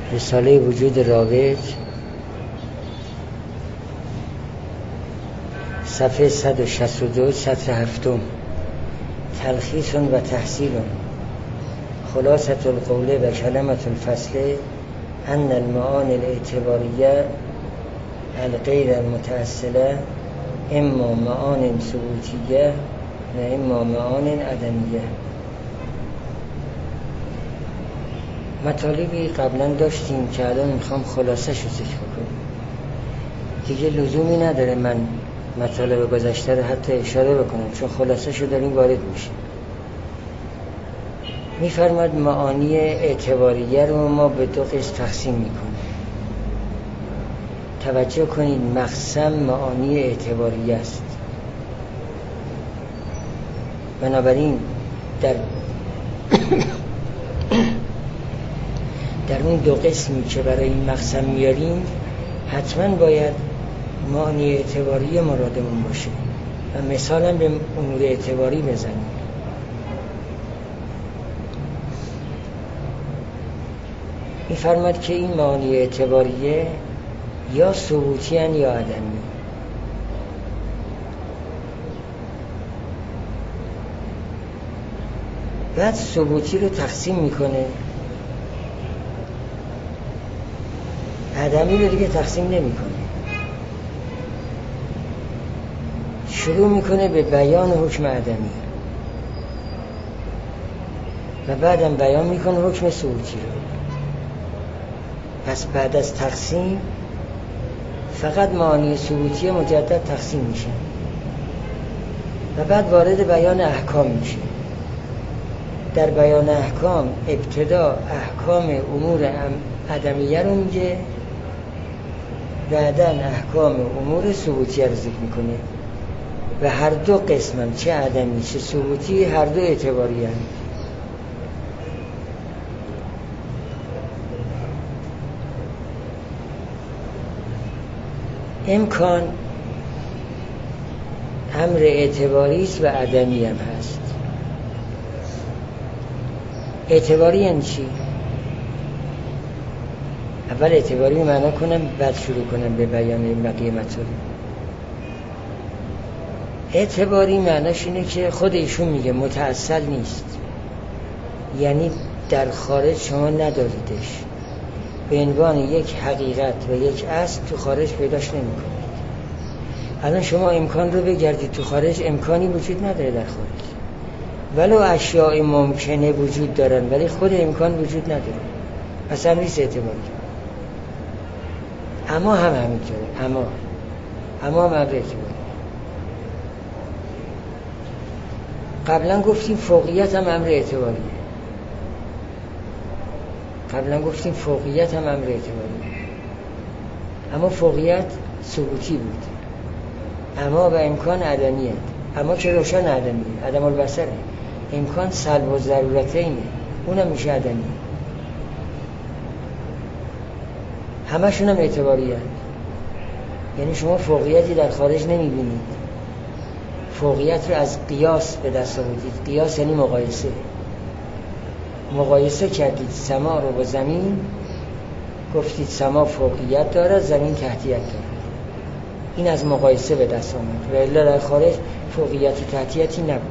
رساله وجود رابط، صفحه 162 سطر 7. تلخیص و تحصیل. خلاصة القول و کلمة الفصل ان المعانی الاعتباریه الغیر المتأصله اما معانی ثبوتیه و اما معانی عدمیه. مطالبی قبلا داشتیم که الان میخوام خلاصش رو ذکر کنم. دیگه لزومی نداره من مطالب گذشته رو حتی اشاره بکنم، چون خلاصش رو داریم وارد میشیم. میفرماد معانی اعتباریه رو ما به دو قسم تقسیم میکنیم. توجه کنید، مقسم معانی اعتباریه است. بنابراین در اون دو قسمی که برای این مقسم میاریم حتما باید معانی اعتباری مرادمون باشه و مثلا به امور اعتباری بزنیم. می‌فرماد که این معانی اعتباریه یا ثبوتی هن یا عدمی. بعد ثبوتی رو تقسیم میکنه، عدمی رو دیگه تقسیم نمیکنه. شروع میکنه به بیان حکم عدمی و بعدم بیان میکنه حکم ثبوتی رو. پس بعد از تقسیم فقط معانی ثبوتی مجدد تقسیم میشه و بعد وارد بیان احکام میشه. در بیان احکام ابتدا احکام امور عدمیه رو میگه، بعداً احکام امور ثبوتیه رو ذکر میکنه و هر دو قسم چه عدمی چه ثبوتی هر دو اعتباری هست. امکان امر اعتباری است و عدمی هم هست. اعتباری یعنی چی؟ اول اعتباری معنا کنم بعد شروع کنم به بیان بقیه مطالب. اعتباری معناش اینه که خود ایشون میگه متأصل نیست، یعنی در خارج شما نداریدش، به عنوان یک حقیقت و یک اصل تو خارج پیداش نمی‌کنید. الان شما امکان رو بگردید تو خارج، امکانی وجود نداره در خارج، ولو اشیاء ممکنه وجود دارن ولی خود امکان وجود نداره. اصلا نیست اعتباری. اما هم همینطوره، اما هم اعتباری. قبلا گفتیم فوقیت هم امر اعتباریه. اما فوقیت ثبوتی بود. اما و امکان عدمیه. اما که روشن عدمیه، عدم البصره. امکان سلب و ضرورتینه، اونم میشه عدمیه. همشون هم اعتباریه. یعنی شما فوقیتی در خارج نمیبینید. فوقیت رو از قیاس به دست آوردید. قیاس یعنی مقایسه کردید سما رو با زمین، گفتید سما فوقیت داره، زمین تحتیت داره. این از مقایسه به دست آمد و الا در خارج فوقیت و تحتیتی نبود.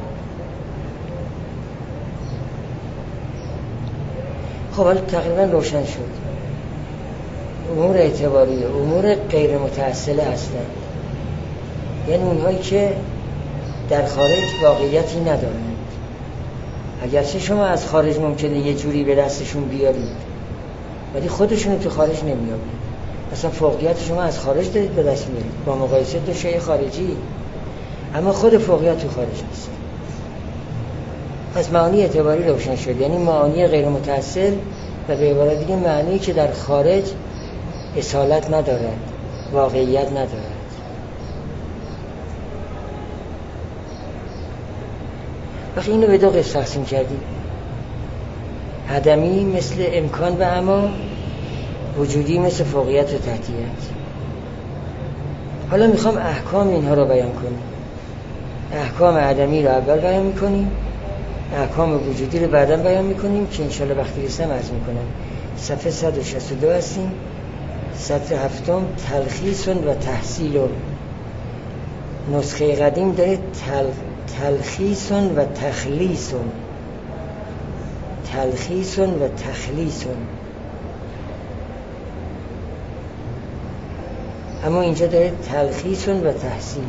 خب حالا تقریبا روشن شد. امور اعتباریه امور غیر متأصله هستند، یعنی اونهایی که در خارج واقعیتی ندارند. اگرچه شما از خارج ممکنه یه جوری به دستشون بیارید ولی خودشون تو خارج نمیابید. مثلا فوقیت شما از خارج دارید به دست میارید با مقایسه دو شیء خارجی، اما خود فوقیت تو خارج نیست. پس معانی اعتباری روشن شد، یعنی معانی غیر متأصل و به عبارت دیگه معنی که در خارج اصالت ندارد، واقعیت ندارد. وقتی اینو به دو قسم تقسیم کردیم، عدمی مثل امکان و اما، وجودی مثل فوقیت و تحتیت. حالا میخوام احکام اینها رو بیان کنیم. احکام عدمی رو اول بیان میکنیم، احکام وجودی رو بعداً بیان میکنیم که انشالله وقتی رسم عرض میکنم. صفحه 162 هستیم، سطر 7 تلخیص و تحصیل. نسخه قدیم داره تلخیص و تخلیص، تلخیص و تخلیص، اما اینجا داره تلخیص و تحصیل.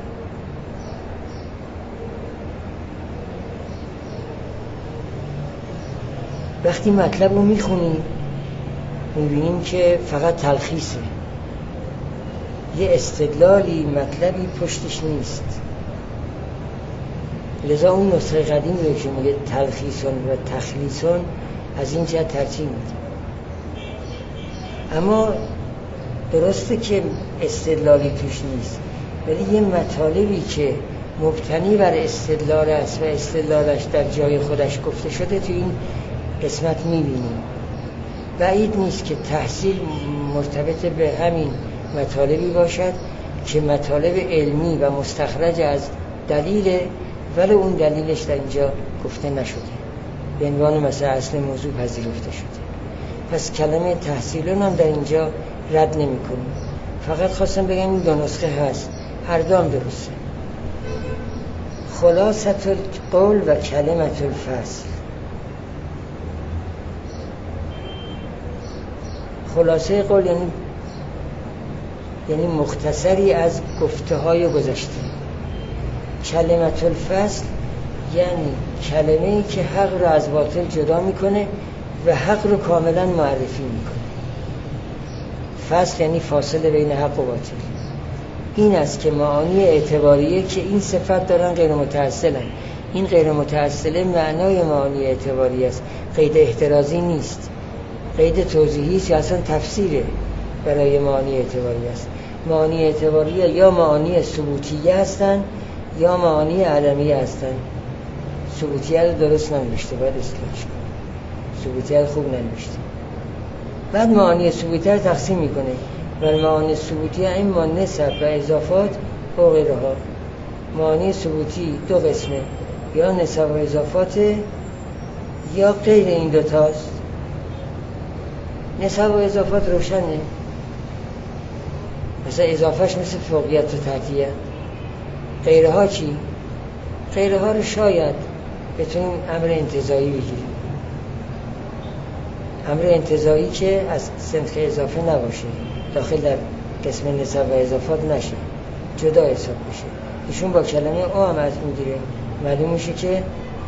وقتی مطلب رو میخونیم میبینیم که فقط تلخیصه، یه استدلالی مطلبی پشتش نیست. لذا اون نسخه قدیم رو که میگه تلخیصون و تخلیصون از این جهت ترجیح میدیم. اما درسته که استدلالی توش نیست، ولی یه مطالبی که مبتنی بر استدلال است و استدلالش در جای خودش گفته شده تو این قسمت میبینیم. بعید نیست که تحصیل مرتبط به همین مطالبی باشد که مطالب علمی و مستخرج از دلیل، ولی اون دلیلش در اینجا گفته نشده، به عنوان مثلا اصل موضوع پذیرفته شده. پس کلمه تحصیلون هم در اینجا رد نمی کنیم. فقط خواستم بگم این دو نسخه هست، هر دو هم درسته. خلاصه القول و کلمه الفصل. خلاصه قول یعنی مختصری از گفته های گذشته. کلمه الفصل یعنی کلمه‌ای که حق رو از باطل جدا میکنه و حق رو کاملا معرفی میکنه. فصل یعنی فاصله بین حق و باطل. این است که معانی اعتباریه که این صفت دارن غیر متأصلن. این غیر متأصله معنای معانی اعتباری است، قید احترازی نیست، قید توضیحی است یا اصلا تفسیره برای معانی اعتباری است. معانی اعتباریه یا معانی ثبوتیه هستن یا معانی عدمیه هستن. ثبوتیه رو درست ننوشته، باید اصلاحش کنه. ثبوتیه رو خوب ننوشته. بعد معانی ثبوتیه رو تقسیم میکنه. بر معانی ثبوتیه این ما نسب و اضافات و غیره ها. معانی ثبوتی دو قسمه، یا نسب و اضافات یا غیر این دوتاست. نسب و اضافات روشنه، مثلا اضافهش مثل فوقیت و تحتیه. غیره ها چی؟ غیره ها رو شاید بتونیم امر انتزاعی بگیریم، امر انتزاعی که از صنف اضافه نباشه، داخل در قسم نسب و اضافات نشه، جدا حساب بشه. ایشون با کلمه او هم از میگیره، معلوم میشه که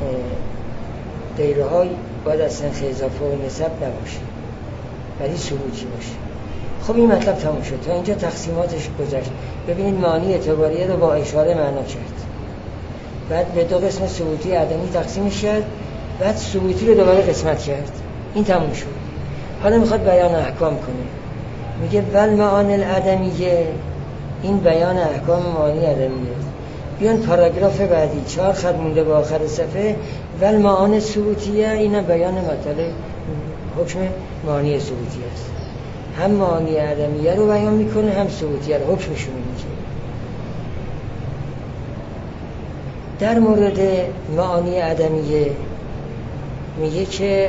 غیره ها باید از صنف اضافه و نسب نباشه ولی ثبوتی باشه. خب این مطلب تموم شد. تا اینجا تقسیماتش گذشت. ببینید معانی اعتباریه رو با اشاره معنا کرد، بعد به دو قسم ثبوتی عدمی تقسیمش کرد، بعد ثبوتی رو دوباره قسمت کرد. این تموم شد. حالا میخواد بیان احکام کنه. میگه ول معانی العدمیه، این بیان احکام معانی عدمیه. بیان پاراگراف بعدی 4 خط مونده با آخر صفحه، ول معانی ثبوتیه، این بیان مطالب حکم معانی ثبوتی است. هم معانی عدمیه رو بیان میکنه هم ثبوتیه رو، حکمشون میگه. در مورد معانی عدمیه میگه که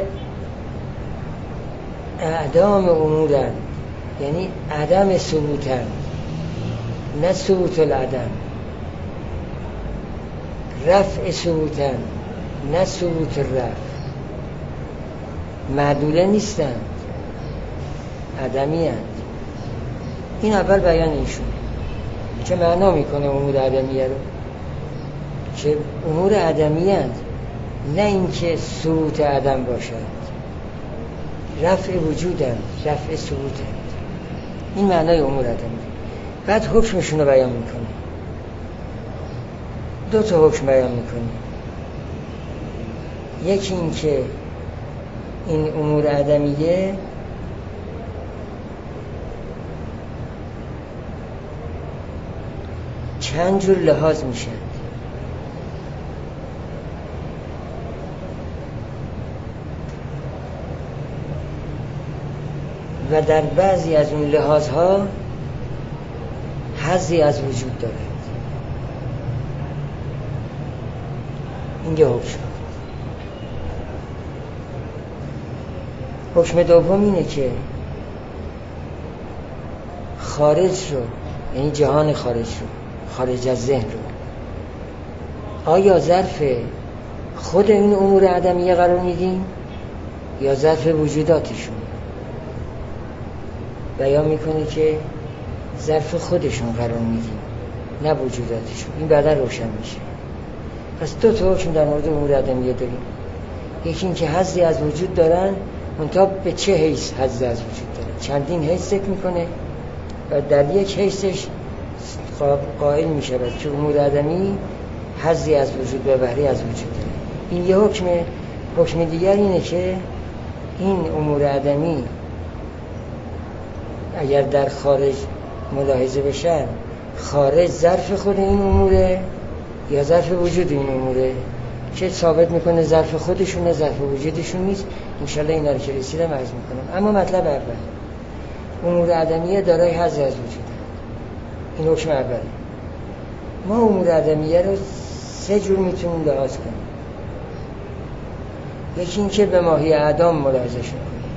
اعدام امورن، یعنی عدم ثبوتن، نه ثبوت العدم. رفع ثبوتن، نه ثبوت الرفع. معدوله نیستن، عدمی هست. این اول بیان ایشون که معنا میکنه امور عدمیه رو، که امور عدمی هست، نه اینکه ثبوت عدم باشد. رفع وجود هست، رفع ثبوت هست. این معنای امور عدمی. بعد حکمشون رو بیان میکنه. 2 تا حکم بیان میکنه. یکی این که این امور عدمیه چند جور لحاظ میشن و در بعضی از اون لحاظها حظی از وجود دارد. این یه حکم. حکم دوم اینه که خارج رو، یعنی جهان خارج رو، خارج از ذهن رو، آیا ظرف خود این امور عدمیه قرار میدیم یا ظرف وجوداتشون؟ بیان میکنه که ظرف خودشون قرار میدیم نه وجوداتشون. این بعدا روشن میشه. پس دو تا حکم در مورد امور عدمیه داریم. یکی این که حظی از وجود دارن، منتها به چه حیث حظی از وجود دارن؟ چندین حیث ذکر میکنه و در یک حیثش قائل میشه که امور عدمی حظی از وجود و بهره از وجود داره. این یه حکمه. حکم دیگر اینه که این امور عدمی اگر در خارج ملاحظه بشن، خارج ظرف خود این اموره یا ظرف وجود این اموره، که ثابت میکنه ظرف خودشونه، ظرف وجودشون نیست. انشالله اینا رو که رسیدم عرض میکنم. اما مطلب اول، امور عدمیه دارای حظ از وجود. این حکم اوله. ما امور عدمیه رو سه جور میتونیم لحاظ کنیم. یکی این که به ماهی اعدام ملاحظه‌شون کنیم،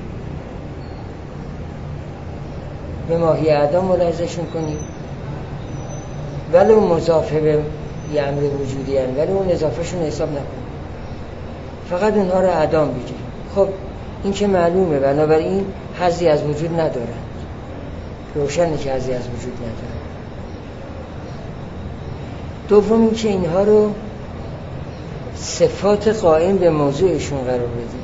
به ماهی اعدام ملاحظه‌شون کنیم، ولو مضافه به یه امر وجودی هن، ولی اون اضافهشون حساب نکنیم، فقط اونها رو اعدام بگیریم. خب این که معلومه، بنابراین حظی از وجود ندارن. روشنه که حظی از وجود ندارن. دوم این که اینها رو صفات قائم به موضوعشون قرار بدیم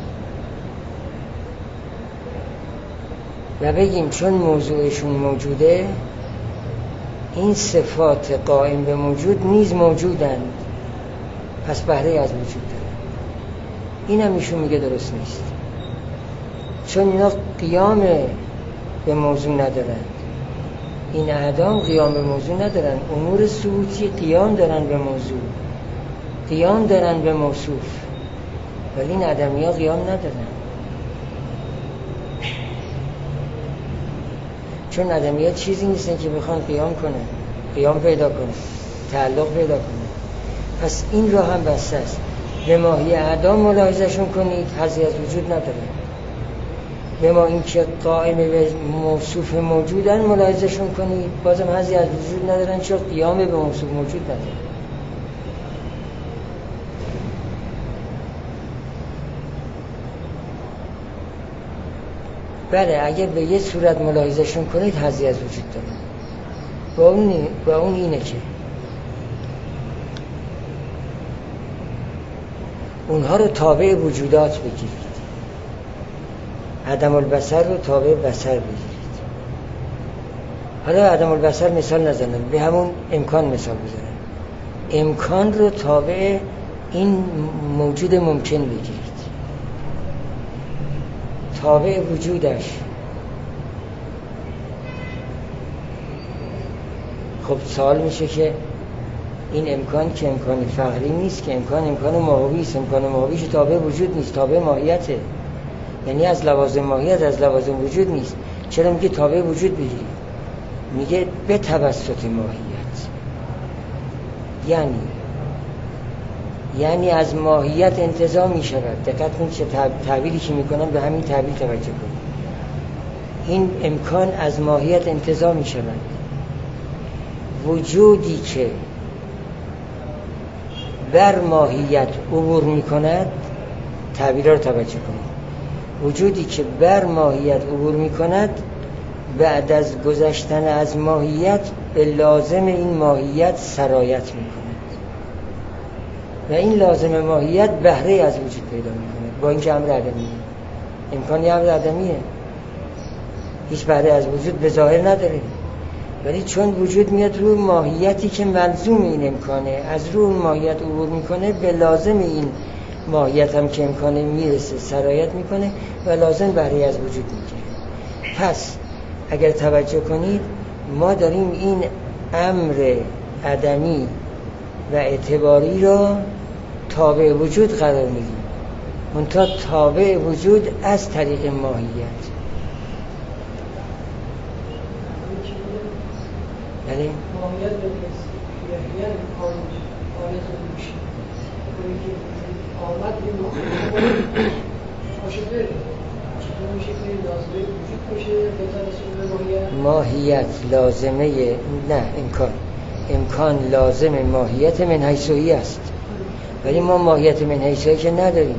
و بگیم چون موضوعشون موجوده، این صفات قائم به موجود نیز موجودند، پس بهره از وجود داره. این هم ایشون میگه درست نیست، چون اینا قیام به موضوع ندارند. این اعدام قیام به موضوع ندارن. امور ثبوتی قیام دارن به موضوع، قیام دارن به موصوف، ولی این عدمی ها قیام ندارن. چون عدمی ها چیزی نیستن که بخوان قیام کنن، قیام پیدا کنن، تعلق پیدا کنن. پس این راه هم بسته است. به ماهی اعدام ملاحظه‌شون کنید، حظی از وجود ندارن. به ما این که قائم به موصوف موجودن ملاحظه‌شون کنید، بازم حظی از وجود ندارن، چون قیام به موصوف موجود ندارن. بله، اگر به یه صورت ملاحظه‌شون کنید حظی از وجود دارن. با اون اینه که اونها رو تابع وجودات بگیرید، عدم البصر رو تابع بصر بگیرید. حالا عدم البصر مثال نزنم، به همون امکان مثال بزنم. امکان رو تابع این موجود ممکن بگیرید، تابع وجودش. خب سوال میشه که این امکان که امکان فقری نیست، که امکان ماهوی است. امکان ماهویش تابع وجود نیست، تابع ماهیته. یعنی از لوازم ماهیت، از لوازم وجود نیست. چرا میگه تابع وجود بگیرید؟ میگه به توسط ماهیت، یعنی از ماهیت انتزاع میشود. دقت کنید چه تعبیری که میکنم، به همین تعبیر توجه کنید. این امکان از ماهیت انتزاع میشود. وجودی که بر ماهیت عبور میکند، تعبیرها رو توجه کنید. وجودی که بر ماهیت عبور میکند، بعد از گذشتن از ماهیت به لازم این ماهیت سرایت میکند و این لازم ماهیت بهره از وجود پیدا میکند. با این که امر عدمیه، امکانی امر عدمیه، هیچ بهره از وجود به ظاهر نداره، ولی چون وجود میاد روی ماهیتی که ملزوم این امکانه، از روی اون ماهیت عبور میکنه، به لازم این ماهیت هم که امکانه میرسه سرایت میکنه و لازم بهره از وجود میگیره. پس اگر توجه کنید، ما داریم این امر عدمی و اعتباری را تابع وجود قرار میدیم، منتها تابع وجود از طریق ماهیت. یعنی ماهیت یعنی خارج میشه، آمد این ماهیت میشه که لازمه وجود باشه بهتر از ماهیت لازمه نه امکان لازم ماهیت من حیثی است، ولی ما ماهیت من حیثی که نداریم.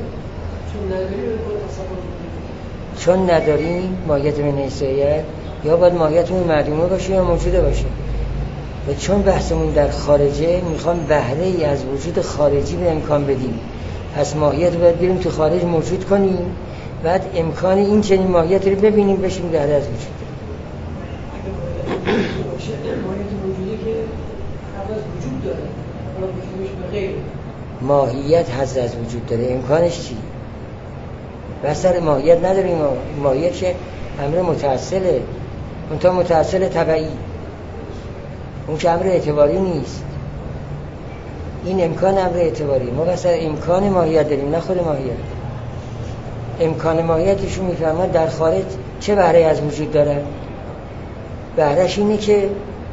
چون نداریم ماهیت من حیثیت، یا باید ماهیتمون معدومه باشه یا موجوده باشه. و چون بحثمون در خارجه، میخوام بهره ای از وجود خارجی به امکان بدیم، پس ماهیت رو باید بریم تو خارج موجود کنیم، بعد امکان این چنین ماهیت رو ببینیم بشیم بهره از وجود. ماهیت حظ از وجود داره، امکانش چی؟ بسر ماهیت نداریم. ماهیت که امر متأصله، اون تا متأصل طبعی، اون که امر اعتباری نیست. این امکان امر اعتباری، ما بسر امکان ماهیت داریم نه خود ماهیت. امکان ماهیتشون میفرماد در خارج چه بهره از وجود داره؟ بهرهش اینه که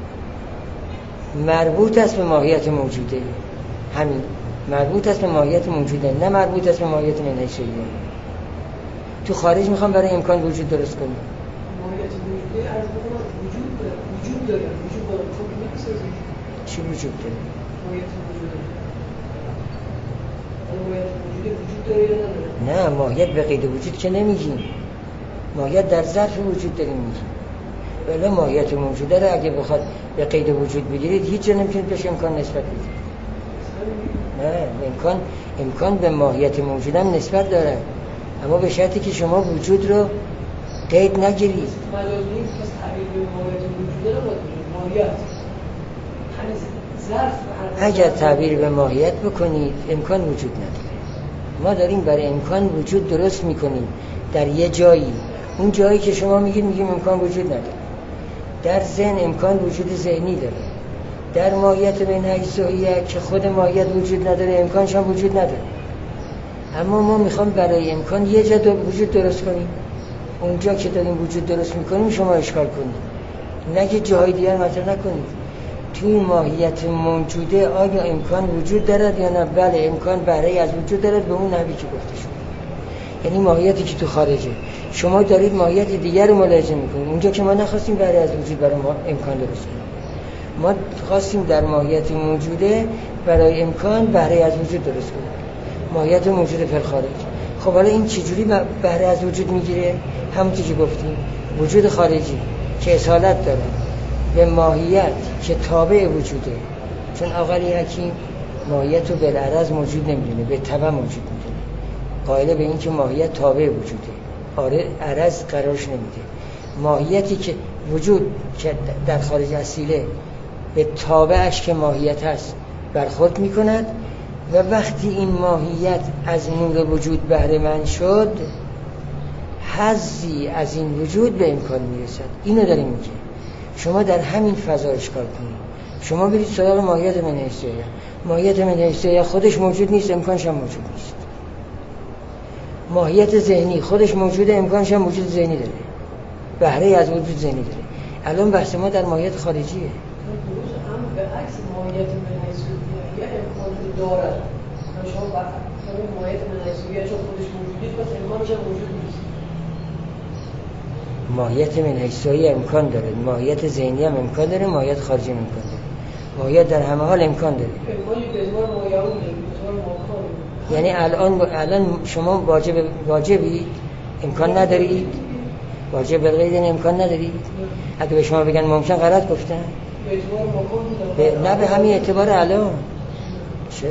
مربوط است به ماهیت موجوده. همین مربوط است به ماهیت موجوده، نه مربوط است به ماهیت من حیثیه. تو خارج میخوام برای امکان وجود درست کنیم. ماهیت موجوده از وجود داره چی وجود داره؟ ماهیت موجوده وجود داره یا نداره؟ نه، ماهیت به قید وجود که نمیگیم، ماهیت در ظرف وجود داریم میگیم. ولی ماهیت موجوده رو اگه بخواد به قید وجود بگیرید هیچ جا نمیتونید بهش امکان نسبت بدید. نه، امکان به ماهیت موجوده هم نسبت داره، اما به شرطی که شما وجود رو قید نگیرید. مجازی کس تعبیر به ماهیت موجوده رو ماهیت اگر تعبیر به ماهیت بکنید امکان وجود نداره. ما داریم برای امکان وجود درست میکنیم در یه جایی، اون جایی که شما میگیم امکان وجود نداره. در ذهن امکان وجود ذهنی داره، در ماهیت من حیثیه که خود ماهیت وجود نداره، امکانش هم وجود نداره. اما ما میخوام برای امکان یه جا وجود درست کنیم، اونجا که داریم وجود درست میکنیم شما اشکال کنید، نگه جاهای دیگر مطرح نکنید. توی ماهیت موجوده آیا امکان وجود دارد یا نه؟ بله، امکان بهره از وجود دارد به اون نحوی که گفته شد. یعنی ماهیتی که تو خارجه، شما دارید ماهیت دیگر رو ملاحظه میکنید. اونجا که ما نخواستیم بهره از وجود برای ما امکان درست کنیم، ما خواستیم در ماهیت موجوده برای امکان بهره از وجود درست کنیم، ماهیت موجوده فی الخارج. خب حالا این چجوری بهره از وجود میگیره؟ همونطور که گفتیم وجود خارجی که اصالت داره به ماهیت که تابع وجوده، چون آقای حکیم ماهیت رو بالعرض موجود نمیدونه، به تبع موجود میدونه، قائل به این که ماهیت تابع وجوده، عرض قرارش نمیده. ماهیتی که وجود که در خارج اصیله به تابعش که ماهیت هست برخورد میکند و وقتی این ماهیت از نور وجود بهره مند شد، حظی از این وجود به امکان میرسد. اینو داریم میگه. شما در همین فضا اشکال کنید، شما برید سراغ ماهیت من حیثیه. ماهیت من حیثیه خودش موجود نیست، امکانش هم موجود نیست. ماهیت ذهنی خودش موجوده، امکانش هم موجود ذهنی داره، بهره از وجود ذهنی داره. الان بحث ما در ماهیت خارجیه. هم به عکس ماهیت من حیثیه امکان دارد. شما ماهیت من حیثیه چون خودش موجودی، پس امکانش هم موجود نیست. ماهیت من حیثیه امکان داره، ماهیت ذهنی هم امکان داره، ماهیت خارجی هم امکان داره. ماهیت در همه حال امکان داره. یعنی الان شما واجبی امکان ندارید، واجب بالغیب امکان ندارید. اگه به شما بگن ممکن غلط گفتن. نه به همین اعتبار الان. چرا؟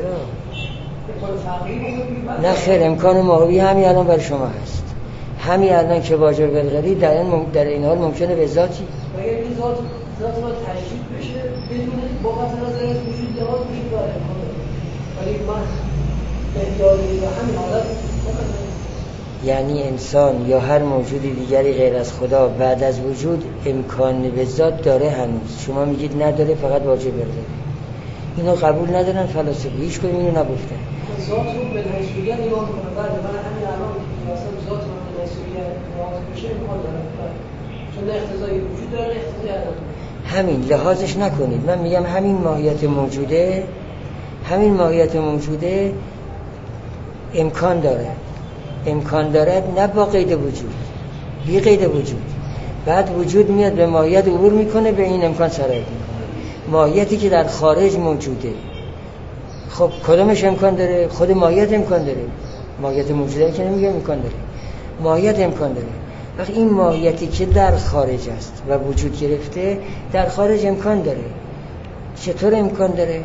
نه خیر، امکان ماهوی همین الان برای شما هست. همین الان که واجب بالغیب در این حال ممکنه به ذاتی. اگر این ذات ما تشریح بشه بدون با قطع نظر از وجود لحاظ میشه داره. ولی من احتیاجی به همین حالت یعنی انسان یا هر موجود دیگری غیر از خدا بعد از وجود امکان به ذات داره هنوز. شما میگید نداره، فقط واجب بالغیب. اینو قبول ندارن فلاسفه، هیچ کدوم اینو نگفتن. ذات رو به حیثیت نگاه میکنه. بعد من همین الان اصلا ذات رو به حیثیت نگاه میشه امکان داره. چون اقتضای وجود داره، اقتضای عدم. همین لحاظش نکنید. من میگم همین ماهیت موجوده امکان داره. امکان دارد نه با قید وجود، بی قید وجود. بعد وجود میاد به ماهیت عبور میکنه، به این امکان سرایت میکنه. ماهیتی که در خارج موجوده، خب کدامش امکان داره؟ خود ماهیت امکان داره. ماهیت موجوده که نمیگم امکان داره، ماهیت امکان داره. وقتی این ماهیتی که در خارج است و وجود گرفته در خارج امکان داره. چطور امکان داره؟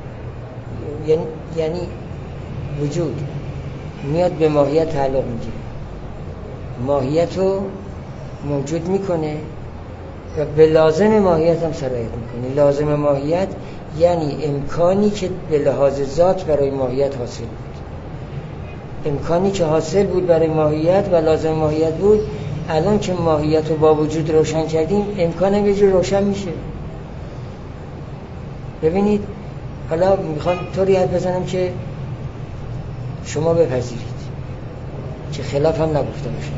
یعنی وجود میاد به ماهیت تعلق میگیره، ماهیت رو موجود میکنه و به لازم ماهیت هم سرایت میکنه. لازم ماهیت یعنی امکانی که به لحاظ ذات برای ماهیت حاصل بود، امکانی که حاصل بود برای ماهیت و لازم ماهیت بود. الان که ماهیت رو با وجود روشن کردیم، امکانم یه جور روشن میشه. ببینید حالا میخوام طوری حرف بزنم که شما بپذیرید که خلاف هم نگفته باشه.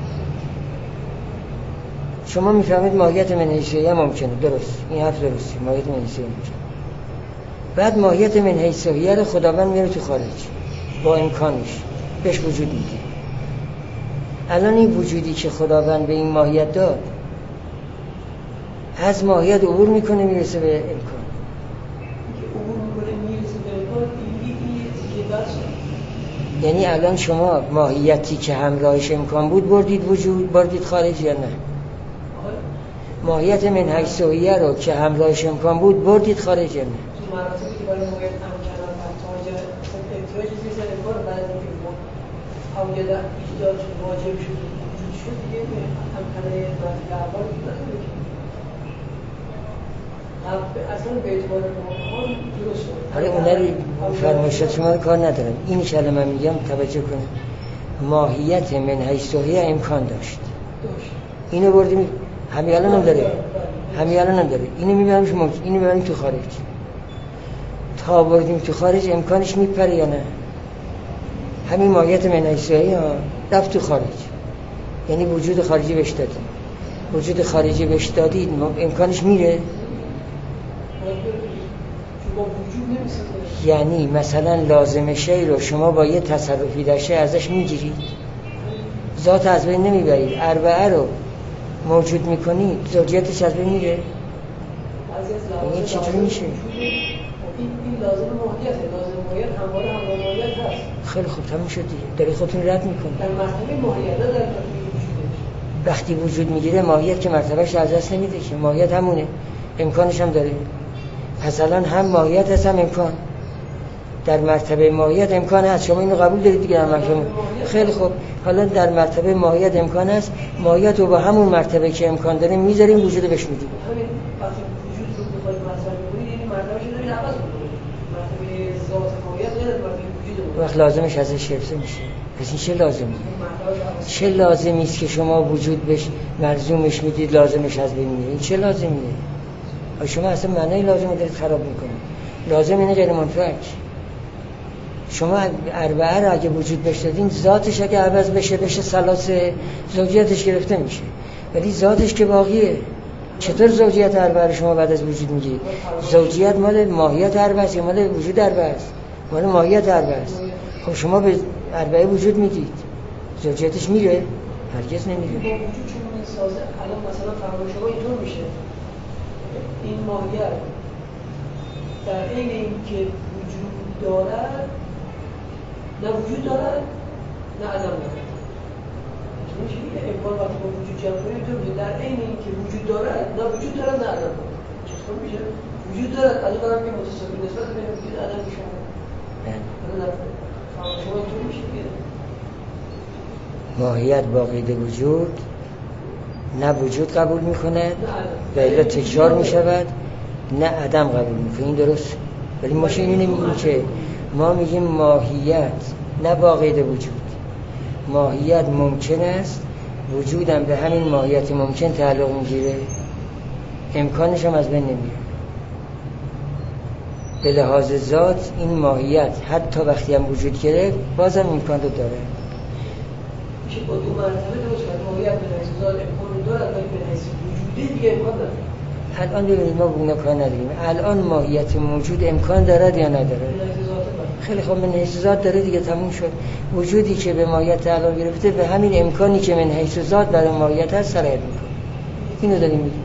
شما میفهمید ماهیت من حیثیه ممکنه، درست، این حرف درستی، ماهیت من حیثیه ممکنه. بعد ماهیت من حیثیه رو خداوند میاره تو خارج با امکانش بهش وجود میده. الان این وجودی که خداوند به این ماهیت داد از ماهیت عبور میکنه میرسه به امکان. یعنی الان شما ماهیتی که همراهش امکان بود بردید وجود، بردید خارج یا نه؟ ماهیت من حیثیه رو که همراهش امکان بود بردید خارج یا نه؟ تو مراتبی که برای ماهیت امکان محتاج احتیاج چیزی امکان بعد اینکه اوجد ایجاد واجب شد وجود شد دیگه امکانه اول نداره که اصلا به اعتبار ماهیت درست شد. آره اون رو فرمایشات شما رو کار ندارم. این کلمه من میگم توجه کنید. ماهیت من حیثیه امکان داشت، اینو بردیم همین الان هم داره، همین الان هم داره. اینو میبرمش موجود، اینو میبریم تو خارج. تا بردیم تو خارج امکانش میپره یا نه؟ همین ماهیت من حیثیه رفت تو خارج، یعنی وجود خارجی بهش دادیم. وجود خارجی بهش دادید امکانش میره. یعنی مثلا لازم شی رو شما با یه تصرفی داشته ازش میگیرید، ذات از بین نمیبرید، اربعه رو موجود میکنید، زوجیتش از بین میره. این چطور میشه؟ این لازم ماهیته، لازم ماهیت همواره همراه ماهیت هست. خیلی خوب تموم شد دیگه، داری خودتون رد میکنید. در مرتبه ماهیت نه در مرتبه وجودش. وقتی وجود میگیره ماهیت که مرتبهش از دست نمیده که، ماهیت همونه، امکانش هم داره. پس الان هم ماهیت هست هم امکان. در مرتبه ماهیت امکان هست، شما اینو قبول دارید دیگه. در مرتبه خیلی خوب، حالا در مرتبه ماهیت امکان هست، ماهیت رو با همون مرتبه که امکان داره میذاریم، وجود بهش میدیم. همین وقتی وجود رو بخواید مطرح کنید یعنی مرتبهش رو دارید عوض می‌کنید. مرتبه ذات ماهیت غیر از مرتبه وجود. وقت لازمش ازش گرفته میشه. پس این چه لازمی؟ چه لازمی است که شما وجود بهش ملزومش میدید، لازمش از بین میره؟ این چه لازمیه؟ شما اصلا معنی لازم دارید خراب میکنید. لازم اینه غیر منفعل. شما اربعه را اگه وجود بهش دادین، ذاتش اگه عوض بشه ثلاثه، زوجیتش گرفته میشه، ولی ذاتش که باقیه. چطور زوجیت اربعه شما بعد از وجود میگیرید؟ زوجیت مال ماهیت اربعه است یا مال وجود اربعه است؟ مال ماهیت اربعه است. خب شما به اربعه وجود میدید، زوجیتش میره؟ هرگز نمیره. با وجود چون سازه الان مثلا فرمان شما اینطور میشه، این ماهیت در عین اینکه وجود دارد نه وجود دارد نه عدم دارد. میشه امکان وقتی با وجود جمع کنیم تو میشه در عین اینکه وجود دارد نه وجود دارد نه عدم دارد. چطور میشه؟ وجود دارد از اون طرف که متصاوی نسبت بین وجود عدم شما. شما اینطور میشه دیگه. ماهیت با قید وجود نه وجود قبول میکنه و الا تکرار میشود، نه عدم قبول میکنه. این درست. ولی ما اینو نمیگیم که، ما میگیم ماهیت نه با قید وجود. ماهیت ممکن است، وجودم به همین ماهیت ممکن تعلق میگیره، امکانش هم از بین نمیره. به لحاظ ذات این ماهیت حتی وقتی هم وجود گرفت بازم امکان رو داره. میشه با دو مرتبه درست کرد. ماهیت به حیث ذات امکان دارد ولی به حیث وجودی دیگه امکان نداره. الان ببینید ما به اونا کار نداریم. الان ماهیت موجود امکان دارد یا نداره؟ خیلی خوب، من حیث ذات داره دیگه، تموم شد. وجودی که به ماهیت تعلق گرفته به همین امکانی که من حیث ذات برای ماهیت هست سرایت میکنه. اینو داریم میگیم.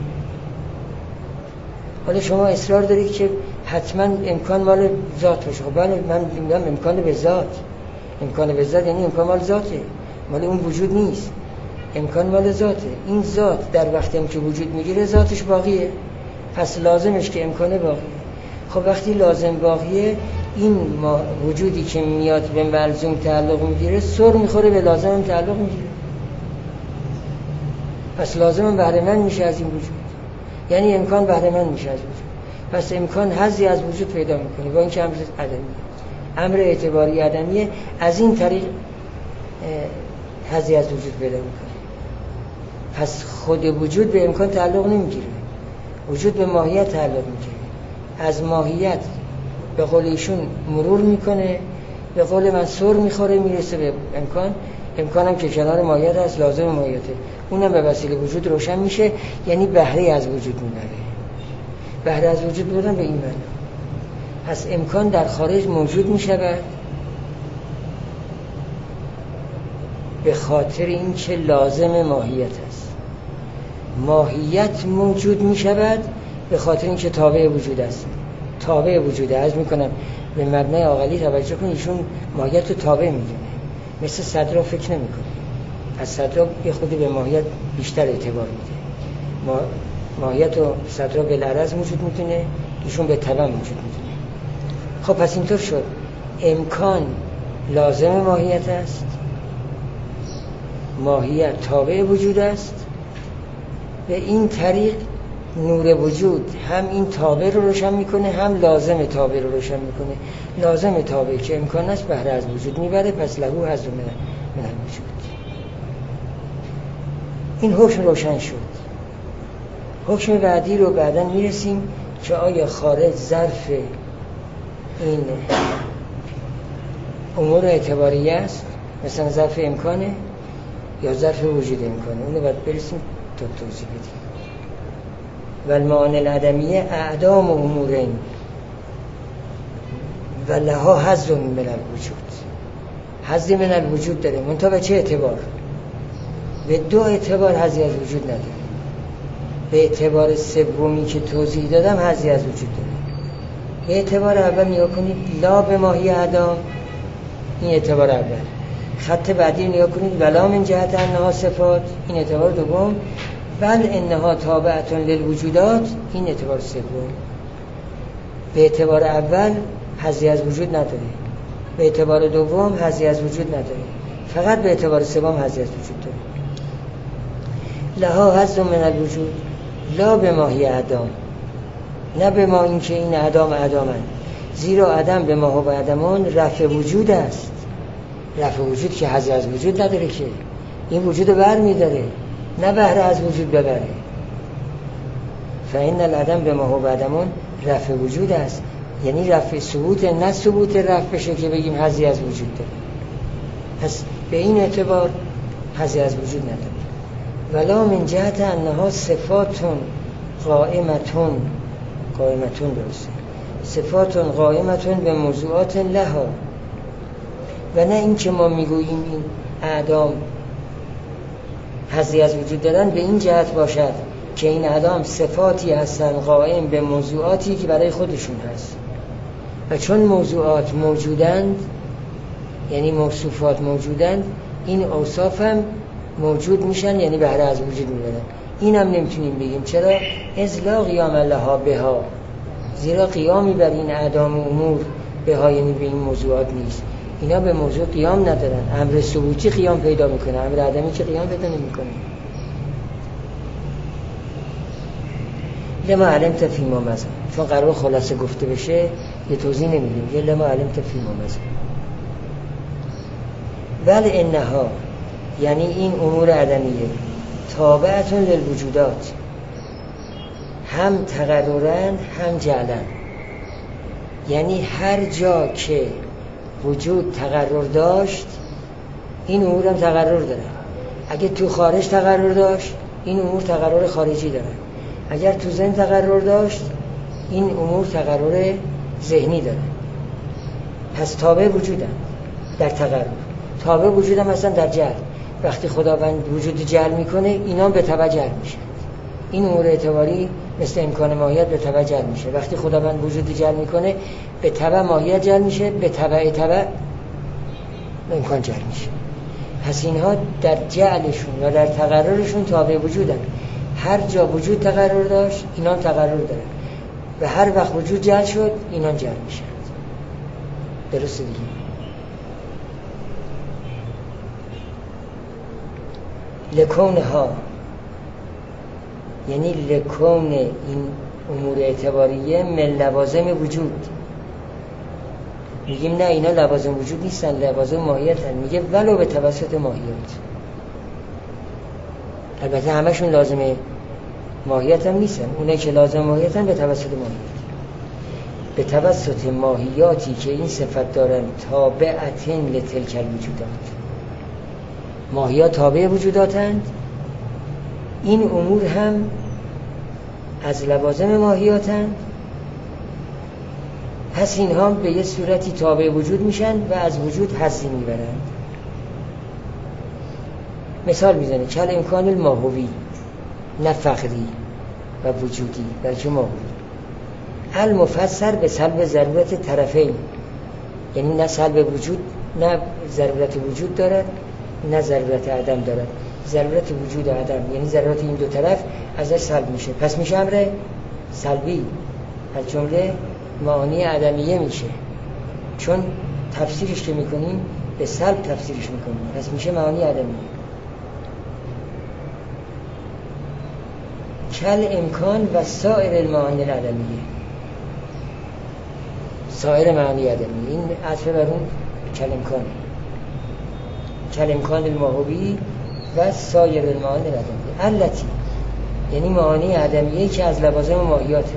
حالا شما اصرار دارید که حتما امکان مال ذات باشه. خب بله، من میگم امکان به ذات. امکان به ذات یعنی امکان مال ذاته، مال اون وجود نیست. امکان مال ذاته. این ذات در وقتی هم که وجود میگیره ذاتش باقیه، پس لازمش که امکانه باقیه. خب وقتی لازم باقیه، این وجودی که میاد به ملزوم تعلق میگیره سر میخوره به لازم تعلق میگیره، پس لازم بهره مند میشه از این وجود، یعنی امکان بهره مند میشه از وجود. پس امکان حظی از وجود پیدا میکنه با اینکه امر عدمیه، امر اعتباری عدمیه، از این طریق حظی از وجود پیدا میکنه. پس خود وجود به امکان تعلق نمیگیره، وجود به ماهیت تعلق میگیره. از ماهیت به قول ایشون مرور میکنه، به قول من سر میخوره میرسه به امکان. امکانم که کنار ماهیت هست، لازم ماهیته، اونم به وسیله وجود روشن میشه، یعنی بهره از وجود میبره. بهره از وجود بردن به این معنی. پس امکان در خارج موجود میشود به خاطر این که لازم ماهیت است. ماهیت موجود میشود به خاطر این که تابع وجود است. تابع وجوده. عرض میکنم به مبنای عاقلی توجه کنید، ایشون ماهیت رو تابع میدونه، مثل صدرا فکر نمیکنه. از صدرا یه خودی به ماهیت بیشتر اعتبار میده. ماهیت و صدرا به العرض موجود میتونه، ایشون به تمام موجود میتونه. خب پس اینطور شد امکان لازم ماهیت است، ماهیت تابع وجود است. به این طریق نور وجود هم این تابع رو روشن میکنه، هم لازم تابع رو روشن میکنه. لازم تابع که امکان است بهره از وجود میبره، پس لهو حظ من الوجود. این حکم روشن شد. حکم بعدی رو بعداً میرسیم که آیا خارج ظرف این امور اعتباریه است، مثلا ظرف امکانه، یا ظرف وجود امکانه. اونو باید برسیم تا توضیح بدیم. و المعانی العدمیه اعدام امورین و لها حظ من الوجود. حظ من الوجود داره، منتها به چه اعتبار؟ به دو اعتبار حظی از وجود نداره. به اعتبار سومی که توضیح دادم حظی از وجود داره. به اعتبار اول نگاه کنید، لا به ماهی اعدام، این اعتبار اول. خط بعدی نگاه کنید، ولا من جهت انها صفات، این اعتبار دوم. بل انها تابعتون للوجودات، این اعتبار سوم. به اعتبار اول حظی از وجود نداره، به اعتبار دوم حظی از وجود نداره، فقط به اعتبار سوم حظی از وجود داره. لها حظ من الوجود لا به ماهی اعدام، نه به ما این که این اعدام اعدامند، زیرا عدم به ما و عدمان رفع وجود است. رفع وجود که حظی از وجود نداره، که این وجود رو بر میداره، نه بهره از وجود ببره. فإن العدم به ما و عدمان رفع وجود است، یعنی رفع ثبوت، نه ثبوت رفع بشه که بگیم حظی از وجود داره. پس به این اعتبار حظی از وجود نداره. ولا من جهت انها صفاتون قائمتون درسته، صفاتون قائمتون به موضوعات لها، و نه این که ما میگوییم این اعدام حظی از وجود دارن به این جهت باشد که این اعدام صفاتی هستن قائم به موضوعاتی که برای خودشون هست، و چون موضوعات موجودند، یعنی موصوفات موجودند، این اوصاف هم موجود میشن، یعنی بهره از وجود میبرن. این هم نمیتونیم بگیم. چرا؟ از لا قیام لها بها، زیرا قیامی بر این اعدام و امور بها، یعنی به این موضوعات نیست. اینا به موضوع قیام ندارن. امر ثبوتی قیام پیدا میکنه، امر عدمی که قیام پیدا نمیکنه. لما علمت فی ما مضی، چون قرار خلاصه گفته بشه یه توضیح نمیدیم. یه لما علمت فی ما مضی. بل انها، یعنی این امور عدمیه، تابعتون للوجودات، هم تقررن هم جعلن. یعنی هر جا که وجود تقرر داشت، این امور هم تقرر داره. اگه تو خارج تقرر داشت، این امور تقرر خارجی داره. اگر تو ذهن تقرر داشت، این امور تقرر ذهنی داره. پس تابع وجودن در تقرر، تابع وجودن مثلا در جهل. وقتی خداوند وجود جهل میکنه اینا به تبع جهل میشن. این امور اعتباری مثل امکان ماهیت به تبع جهل میشه. وقتی خداوند وجود جهل میکنه به تبع ماهیت جهل میشه، به تبع امکان جهل میشه. پس اینها در جعلشون و در تقررشون تابع وجودن. هر جا وجود تقرر داشت اینا تقرر دارن و هر وقت وجود جعل شد اینا جعل میشن. درسته دیگه؟ لکونها یعنی لکون این امور اعتباریه من لوازم وجود. میگیم نه اینا لوازم وجود نیستن، لوازم ماهیت هن. میگه ولو به توسط ماهیت. البته همشون لازم ماهیت هم نیستن، اونه که لازم ماهیت هم به توسط ماهیت، به توسط ماهیاتی که این صفت دارن تابعتن لتلک الوجودات. ماهیات تابع وجوداتند، این امور هم از لوازم ماهیاتند، پس اینها به یه صورتی تابع وجود میشن و از وجود حظی میبرند. مثال میزنه کل امکان الماهوی، نه فقری و وجودی بلکه ماهوی. المفسر به سلب ضرورت طرفین، یعنی نه سلب وجود، نه ضرورت وجود دارد نه ضرورت عدم دارد. ضرورت وجود و عدم یعنی ضرورت این دو طرف ازش سلب میشه، پس میشه امر سلبی، از جمله معانی عدمیه میشه، چون تفسیرش که میکنیم به سلب تفسیرش میکنیم، پس میشه معانی عدمیه. کل امکان و سایر المعانی العدمیه، سایر معانی عدمیه، این عطفه بر اون کل امکانه، کل امکان الماهوی و سایر المعانی العدمیه. التی یعنی معانی عدمیه که از لوازم ماهیاته.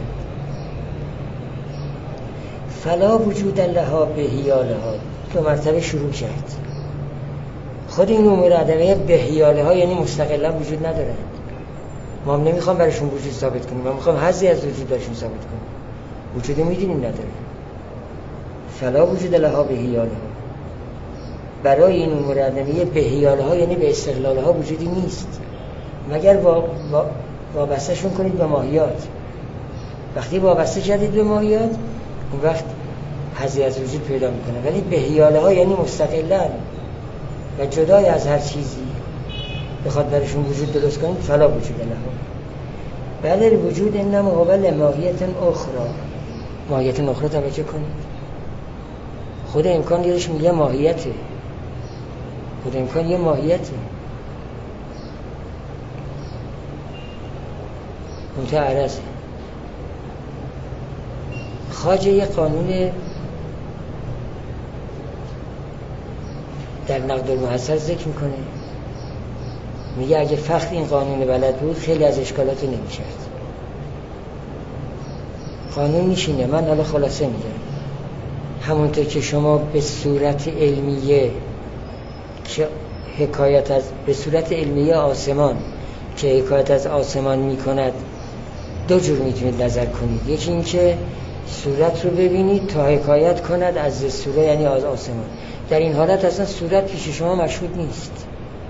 فلا وجود لها بهیالها، دو مرتبه شروع کرد. خود این امور عدمیه بهیالها یعنی مستقلا وجود ندارن. ما هم نمیخوام براشون وجود ثابت کنیم، ما میخوام حظی از وجود براشون ثابت کنیم. وجود میدونیم نداره. فلا وجود لها بهیالها، برای این امور عدمیه بهیالها یعنی به استقلالها وجودی نیست مگر وابسته شون کنید به ماهیات. وقتی وابسته کردید به ماهیات اون وقت حظی از وجود پیدا میکنه، ولی بهیالها یعنی مستقلن و جدای از هر چیزی بخواد برشون وجود درست کنید فلا وجود لها. بله وجود انما هو لماهیت اخرى، ماهیت اخرى توجه کنید. خود امکان یادش میگه ماهیته، خود امکان یه ماهیته. متعرضه. خواجه یه قانون در نقد المحصل ذکر میکنه، میگه اگه فقط این قانون بلد بود خیلی از اشکالات نمیشد. قانون میشینه، من حالا خلاصه میگم. همونطور که شما به صورت علمیه که حکایت از به صورت علمیه آسمان که حکایت از آسمان میکند دو جور میتونید نظر کنید. یکی این که صورت رو ببینید تا حکایت کند از صورت یعنی از آسمان. در این حالت اصلا صورت پیش شما مشهود نیست،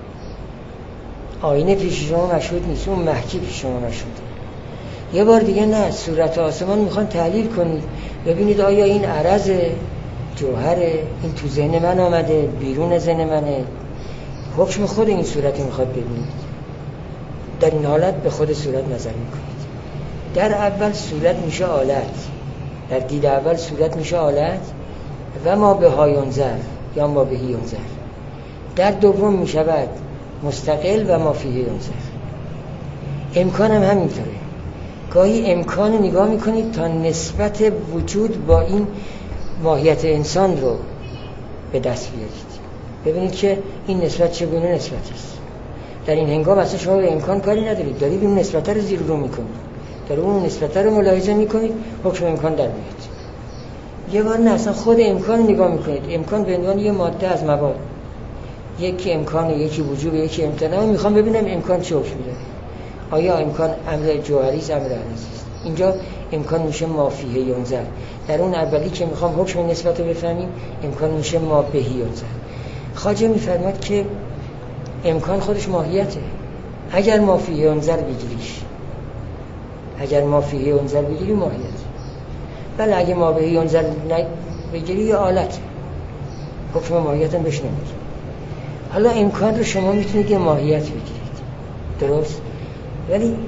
آینه پیش شما مشهود نیست، اون محکی پیش شما مشهوده. یه بار دیگه نه، صورت آسمان میخوان تحلیل کنید ببینید آیا این عرض جوهره، این تو ذهن من آمده بیرون ذهن منه، حکم خود این صورت میخواد ببینید. در این حالت به خود صورت نظر میکنید. در اول صورت میشه آلت، در دید اول صورت میشه آلت و ما به هایونزر یا ما بهی ینظر. در دوم میشود مستقل و ما فیه ینظر. امکان هم همینطوره. گاهی امکان نگاه میکنید تا نسبت وجود با این ماهیت انسان رو به دست بیارید، ببینید که این نسبت چگونه نسبتی است. در این هنگام اصلا شما به امکان کاری ندارید، دارید اون نسبت رو زیر رو میکنید، در اون نسبت رو ملاحظه میکنید، حکم امکان در میاد. یه بار نه، اصلا خود امکان نگاه میکنید. امکان به عنوان یه ماده از مواد، یکی امکان، یکی وجوب، یکی امتناع. میخوام ببینم امکان چه حکمی داره. آیا امکان امر جوهری است، امر عرضی است؟ اینجا امکان میشه ما فیه ینظر. در اون اولی که میخوام حکم نسبت رو بفهمیم امکان میشه ما بهی ینظر. خواجه میفرماد که امکان خودش ماهیته. اگر ما فیه ینظر بگیریش، اگر ما فیه ینظر بگیری ماهیت، بله اگه ما بهی ینظر بگیری یه آلت، حکم ماهیت هم بهش نمیگی. حالا امکان رو شما میتونید یه ماهیت بگیرید، درست؟ ولی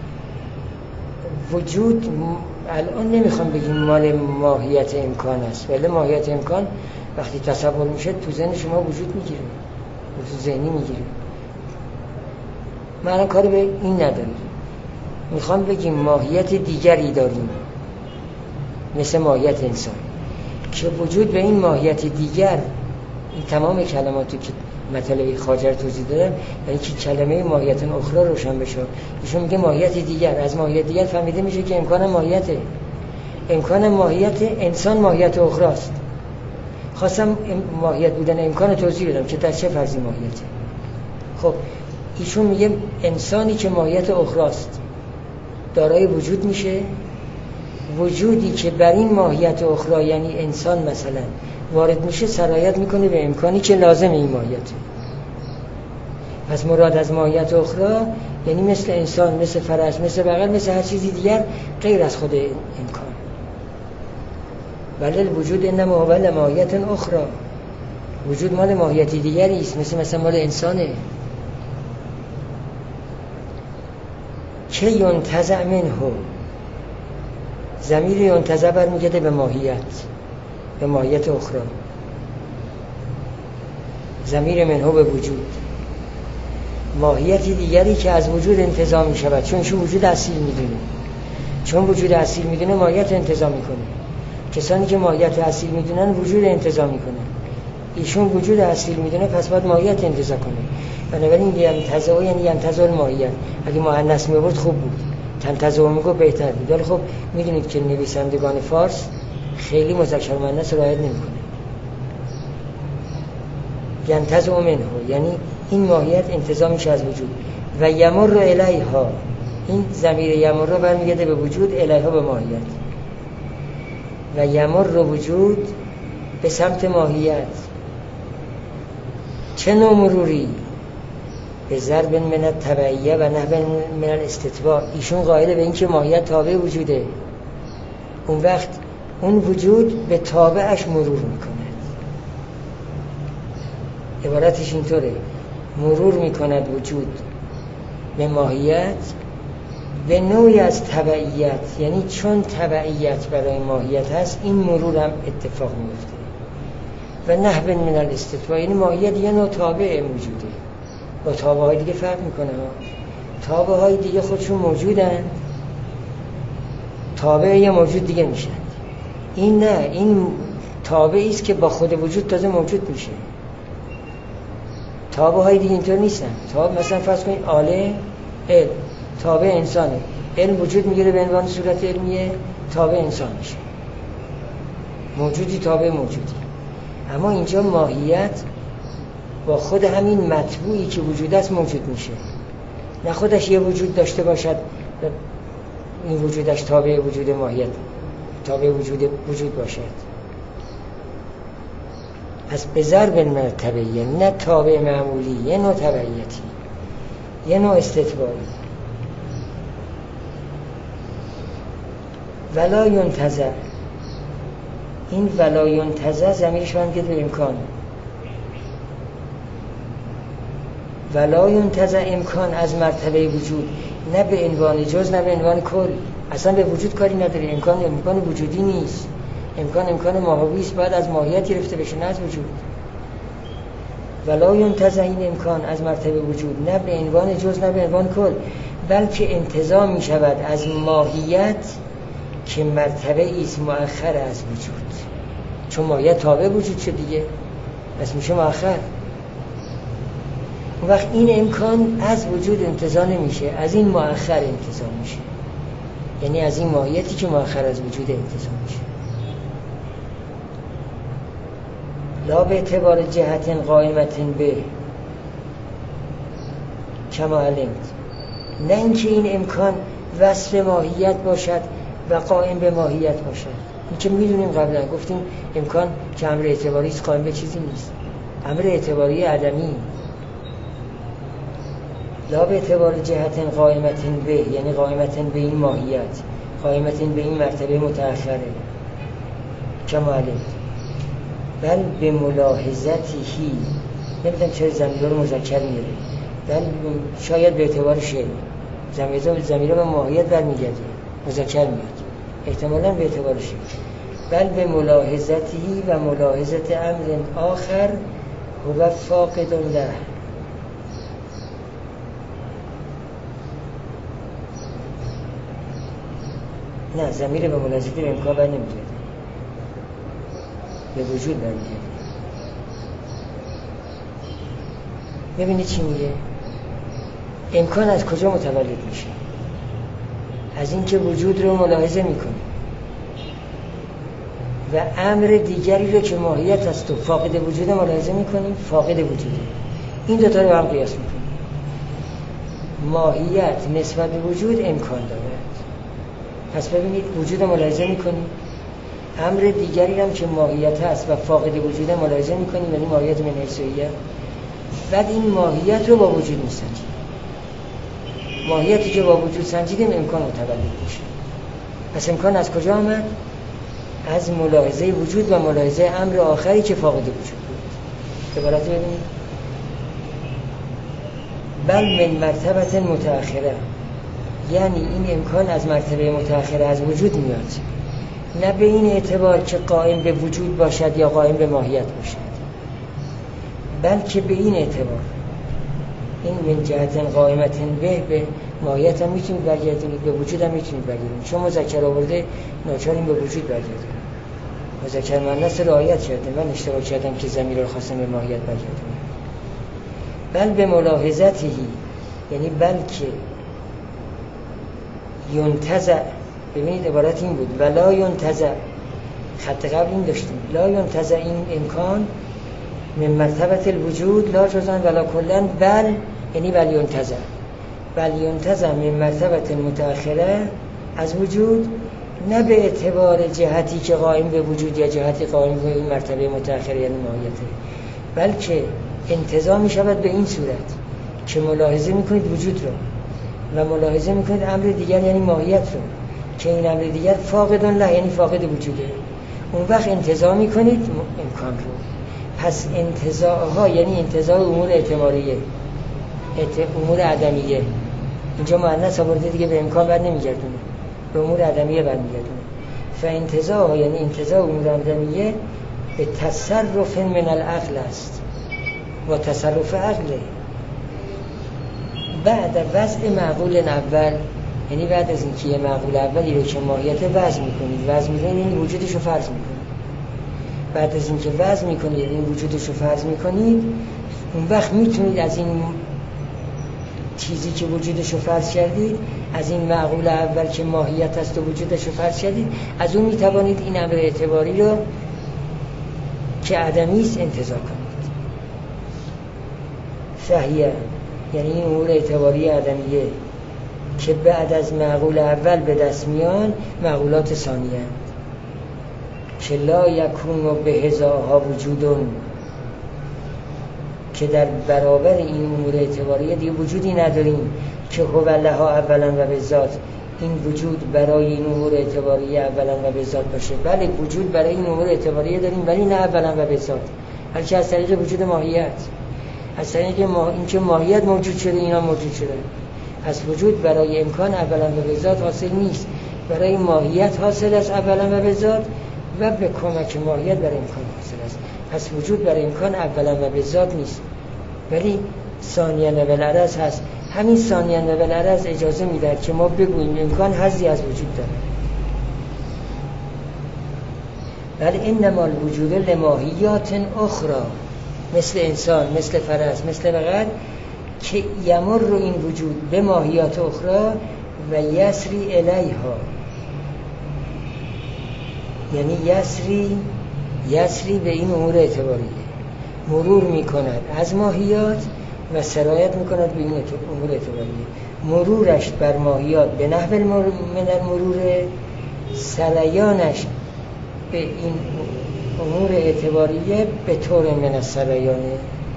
وجود الان نمیخوام بگیم مال ماهیت امکان است، ولی ماهیت امکان وقتی تصور میشه تو ذهن شما وجود میگیره، تو ذهنی میگیره. من الان کاری به این ندارم. میخوام بگیم ماهیت دیگری داریم مثل ماهیت انسان که وجود به این ماهیت دیگر، این تمام کلماتی که مطلب خواجه رو توضیح دادم یعنی که کلمه ماهیت اخرى روشن بشه. ایشون میگه ماهیت دیگر، از ماهیت دیگر فهمیده میشه که امکان ماهیته. امکان ماهیت انسان ماهیت اخرى است. خواستم ماهیت بودن امکان رو توضیح بدم که در چه فرضی ماهیته. خب ایشون میگه انسانی که ماهیت اخرى است دارای وجود میشه، وجودی که بر این ماهیت اخرى یعنی انسان مثلا وارد میشه سرایت میکنه به امکانی که لازم این ماهیته. پس مراد از ماهیت اخرى یعنی مثل انسان، مثل فرس، مثل بقر، مثل هر چیزی دیگر غیر از خود امکان. بله الوجود انما هو ماهیت اخرى، وجود مال ماهیتی دیگری است، مثلا مال انسانه. که ینتزع منه، ضمیر ینتزع برمیگرده به ماهیت، به ماهیت اخرى. ضمیر منه به وجود، ماهیتی دیگری که از وجود انتزاع می شود، چون شو وجود اصیل میدونه. چون وجود اصیل میدونه ماهیت انتزاع میکنه. کسانی که ماهیت اصیل میدونن وجود انتزاع میکنه. ایشون وجود اصیل میدونه پس باید ماهیت انتزاع کنه. بنابراین ینتزع یعنی ینتزع الماهیت. اگه مؤنث می‌آورد خوب بود، تنتزع میگه بهتر بود. ولی خب میدونید که نویسندگان فارس خیلی مذکر مؤنث رعایت نمیکنه. ینتزع منه یعنی این ماهیت انتزاع میشه از وجود. و یمر الیها، این ضمیر یمر رو برمیگرده به وجود، الیها به ماهیت. و یمر وجود به سمت ماهیت. چه نوع مروری؟ به ضرب من التبعیه و نحو من الاستتباع. ایشون قائل به این که ماهیت تابع وجوده، اون وقت اون وجود به تابعش مرور میکنه. عبارتش اینطوره، مرور میکند وجود به ماهیت به نوعی از تبعیت، یعنی چون تبعیت برای ماهیت هست این مرور هم اتفاق میفته. و نحو من الاستتباع یعنی ماهیت یه نوع تابع موجوده، با تابع های دیگه فرق میکنه. تابع های دیگه خودشون موجودن، تابع یه موجود دیگه میشن. این نه، این تابعی است که با خود وجود تازه موجود میشه. تابع های دیگه اینطور نیستن. تابع مثلا فرض کنید آله علم تابع انسانه، علم وجود میگیره به عنوان صورت علمیه، تابع انسان میشه، موجودی تابع موجودی. اما اینجا ماهیت با خود همین مطبوعی که وجود است موجود میشه، نه خودش یه وجود داشته باشد این وجودش تابع وجود ماهیت، تابع وجود باشد. پس به ضرب مرتبه نه تابع معمولی، یه نوع تبعیتی، یه نوع استتباعی. ولا ینتزع، این ولا ینتزع ضمیرش برمیگرده به امکان. ولا ینتزع امکان از مرتبه وجود، نه به عنوان جز نه به عنوان کل، اصلا به وجود کاری نداره. امکان وجودی نیست، امکان ماهوی است، باید از ماهیت گرفته بشه نه از وجود. ولا ینتزع این امکان از مرتبه وجود، نه به عنوان جز نه به عنوان کل، بلکه انتزاع می شود از ماهیت که مرتبه ایست مؤخر از وجود، چون ماهیت تابع وجود شد دیگه، پس میشه مؤخر. اون وقت این امکان از وجود انتزاع نمیشه، از این مؤخر انتزاع میشه، یعنی از این ماهیتی که مؤخر از وجود انتزاع میشه. لا به اعتبار جهت قائمت به کما علمت، نه اینکه این امکان وصف ماهیت باشد و قائم به ماهیت باشد. این که میدونیم قبلا گفتیم امکان که امر اعتباری است، قائم به چیزی نیست. امر اعتباری عدمی لا به اعتبار جهت قائمت به، یعنی قائمت به این ماهیت، قائمت به این مرتبه متأخره کماله، بل به ملاحظتی، نمیدونم چرا ضمیر رو مذکر میاره، بل شاید به اعتبار شعر ضمیر به ماهیت برمیگرده، مذکر میاد، احتمالاً به اعتبار شعر، بل به ملاحظتی و ملاحظت امر آخر هو فاقد له. نه، ضمیر به ملاحظتی به امکان بر نمیگرده، به وجود برمیگرده. ببینید چی میگه؟ امکان از کجا متولد میشه؟ از این که وجود رو ملاحظه میکنه و امر دیگری رو که ماهیت است و فاقد وجود ملاحظه میکنیم، فاقد وجوده. این دوتا رو هم قیاس میکنیم. ماهیت نسبت به وجود امکان دارد. پس ببینید وجود ملاحظه میکنیم، امر دیگری هم که ماهیت هست و فاقد وجود ملاحظه میکنیم، یعنی ماهیت من حیثیه. بعد این ماهیت رو با وجود میسنجیم. ماهیتی که با وجود سنجیدیم امکان متولد میشه. پس امکان از کجا آمد؟ از ملاحظه وجود و ملاحظه امر آخری که فاقد وجود بود. عبارت ببینید، بل من مرتبه متأخره، یعنی این امکان از مرتبه متأخره از وجود میاد، نه به این اعتبار که قائم به وجود باشد یا قائم به ماهیت باشد، بلکه به این اعتبار، این من جهت قائمت به ماهیت هم میتونید برگردونید، به وجود هم میتونید برگردونید. چون مذکر آورده ناچاریم به وجود برگردونید. مذکر مؤنث رعایت کردم، من اشتباه کردم که ضمیر رو خواستم به ماهیت برگردونید. بل به ملاحظتی، یعنی بلکه ینتزع. ببینید عبارت این بود، ولا ینتزع، خط قبل این داشتیم، لا ینتزع، این امکان من مرتبه الوجود لا جزءا ولا کلا، بل یعنی بل ینتزع، بل ینتزع من مرتبه متأخره از وجود، نه به اعتبار جهتی که قائم به وجود یا جهتی قائم به این مرتبه متأخره یعنی ماهیته، بلکه انتزاع می شود به این صورت که ملاحظه میکنید وجود رو و ملاحظه میکنید امر دیگر یعنی ماهیت رو، که این امر دیگر فاقد له یعنی فاقد وجوده. اون وقت انتزاع میکنید امکان رو. پس انتزاع ها یعنی انتزاع امور اعتباریه، امور عدمیه. اینجا مؤنث آورده دیگه به امکان بر نمیگردونه، به امور عدمیه برمیگردونه. فانتزاع ها یعنی انتزاع امور عدمیه به تصرف من العقل است و تصرف عقله بعد وضع معقول اول، یعنی بعد از اینکه یه معقول اولی رو که ماهیت وضع میکنید، وضع میکنید یعنی وجودش رو فرض میکنید. بعد از اینکه وضع میکنید یعنی وجودش رو فرض میکنید، اون وقت میتونید از این چیزی که وجودش رو فرض کردید، از این معقول اول که ماهیت است و وجودش رو فرض کردید، از اون میتوانید این امر اعتباری رو که عدمی است انتزاع کنید. فهیه یعنی این امور اعتباری عدمیه که بعد از معقول اول به دست میان معقولات ثانیه، که لا یکون به هزاها وجودون، که در برابر این امور اعتباریه دیگه وجودی نداریم که هو لها اولا و به ذات، این وجود برای این امور اعتباریه اولا و به ذات باشه. بله وجود برای این امور اعتباریه داریم، ولی نه اولا و به ذات، بلکه از طریق وجود ماهیت، از طریق اینکه ماهیت موجود شده اینا موجود شده. پس وجود برای امکان اولا و به ذات حاصل نیست، برای ماهیت حاصل است اولا و به ذات، و به کمک ماهیت برای امکان حاصل است. پس وجود برای امکان اولا و به ذات نیست، ولی ثانیاً و بالعرض هست. همین ثانیاً و بالعرض اجازه میدهد که ما بگوییم امکان حظی از وجود داره. بل انما الوجود لماهیات اخرى، مثل انسان، مثل فرس، مثل بقر، که یمر رو این وجود به ماهیات اخرى و یسری الیها، یعنی یسری به این امور اعتباریه، مرور میکند از ماهیات و سرایت میکند به این امور اعتباریه. مرورش بر ماهیات به نحو من المرور، سریانش به این امور اعتباریه به طور من السریانه.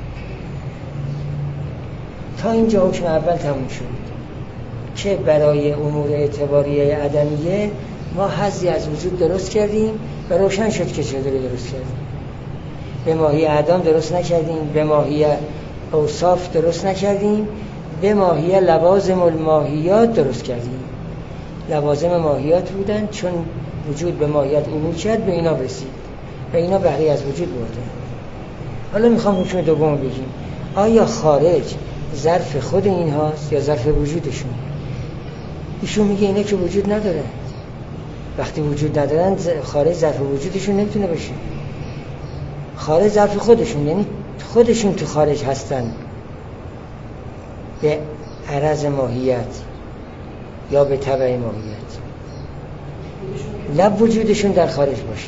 تا اینجا حکم اول تموم شد که برای امور اعتباریه عدمیه ما حظی از وجود درست کردیم و روشن شد که چطوری درست کردیم. به ماهی اعدام درست نکردیم، به ماهی اوصاف درست نکردیم، به ماهی لوازم الماهیات درست کردیم. لوازم ماهیات بودن، چون وجود به ماهیت عبور کرد به اینا رسید و اینا بهره از وجود بردن. حالا میخوام حکم دوم بگیم. آیا خارج ظرف خود این هاست یا ظرف وجودشون؟ ایشون میگه اینا که وجود ندارن. وقتی وجود ندارن خارج ظرف وجودشون نمیتونه باشه. خارج ظرف خودشون، یعنی خودشون تو خارج هستن به عرض ماهیت یا به تبع ماهیت، نه وجودشون در خارج باشه.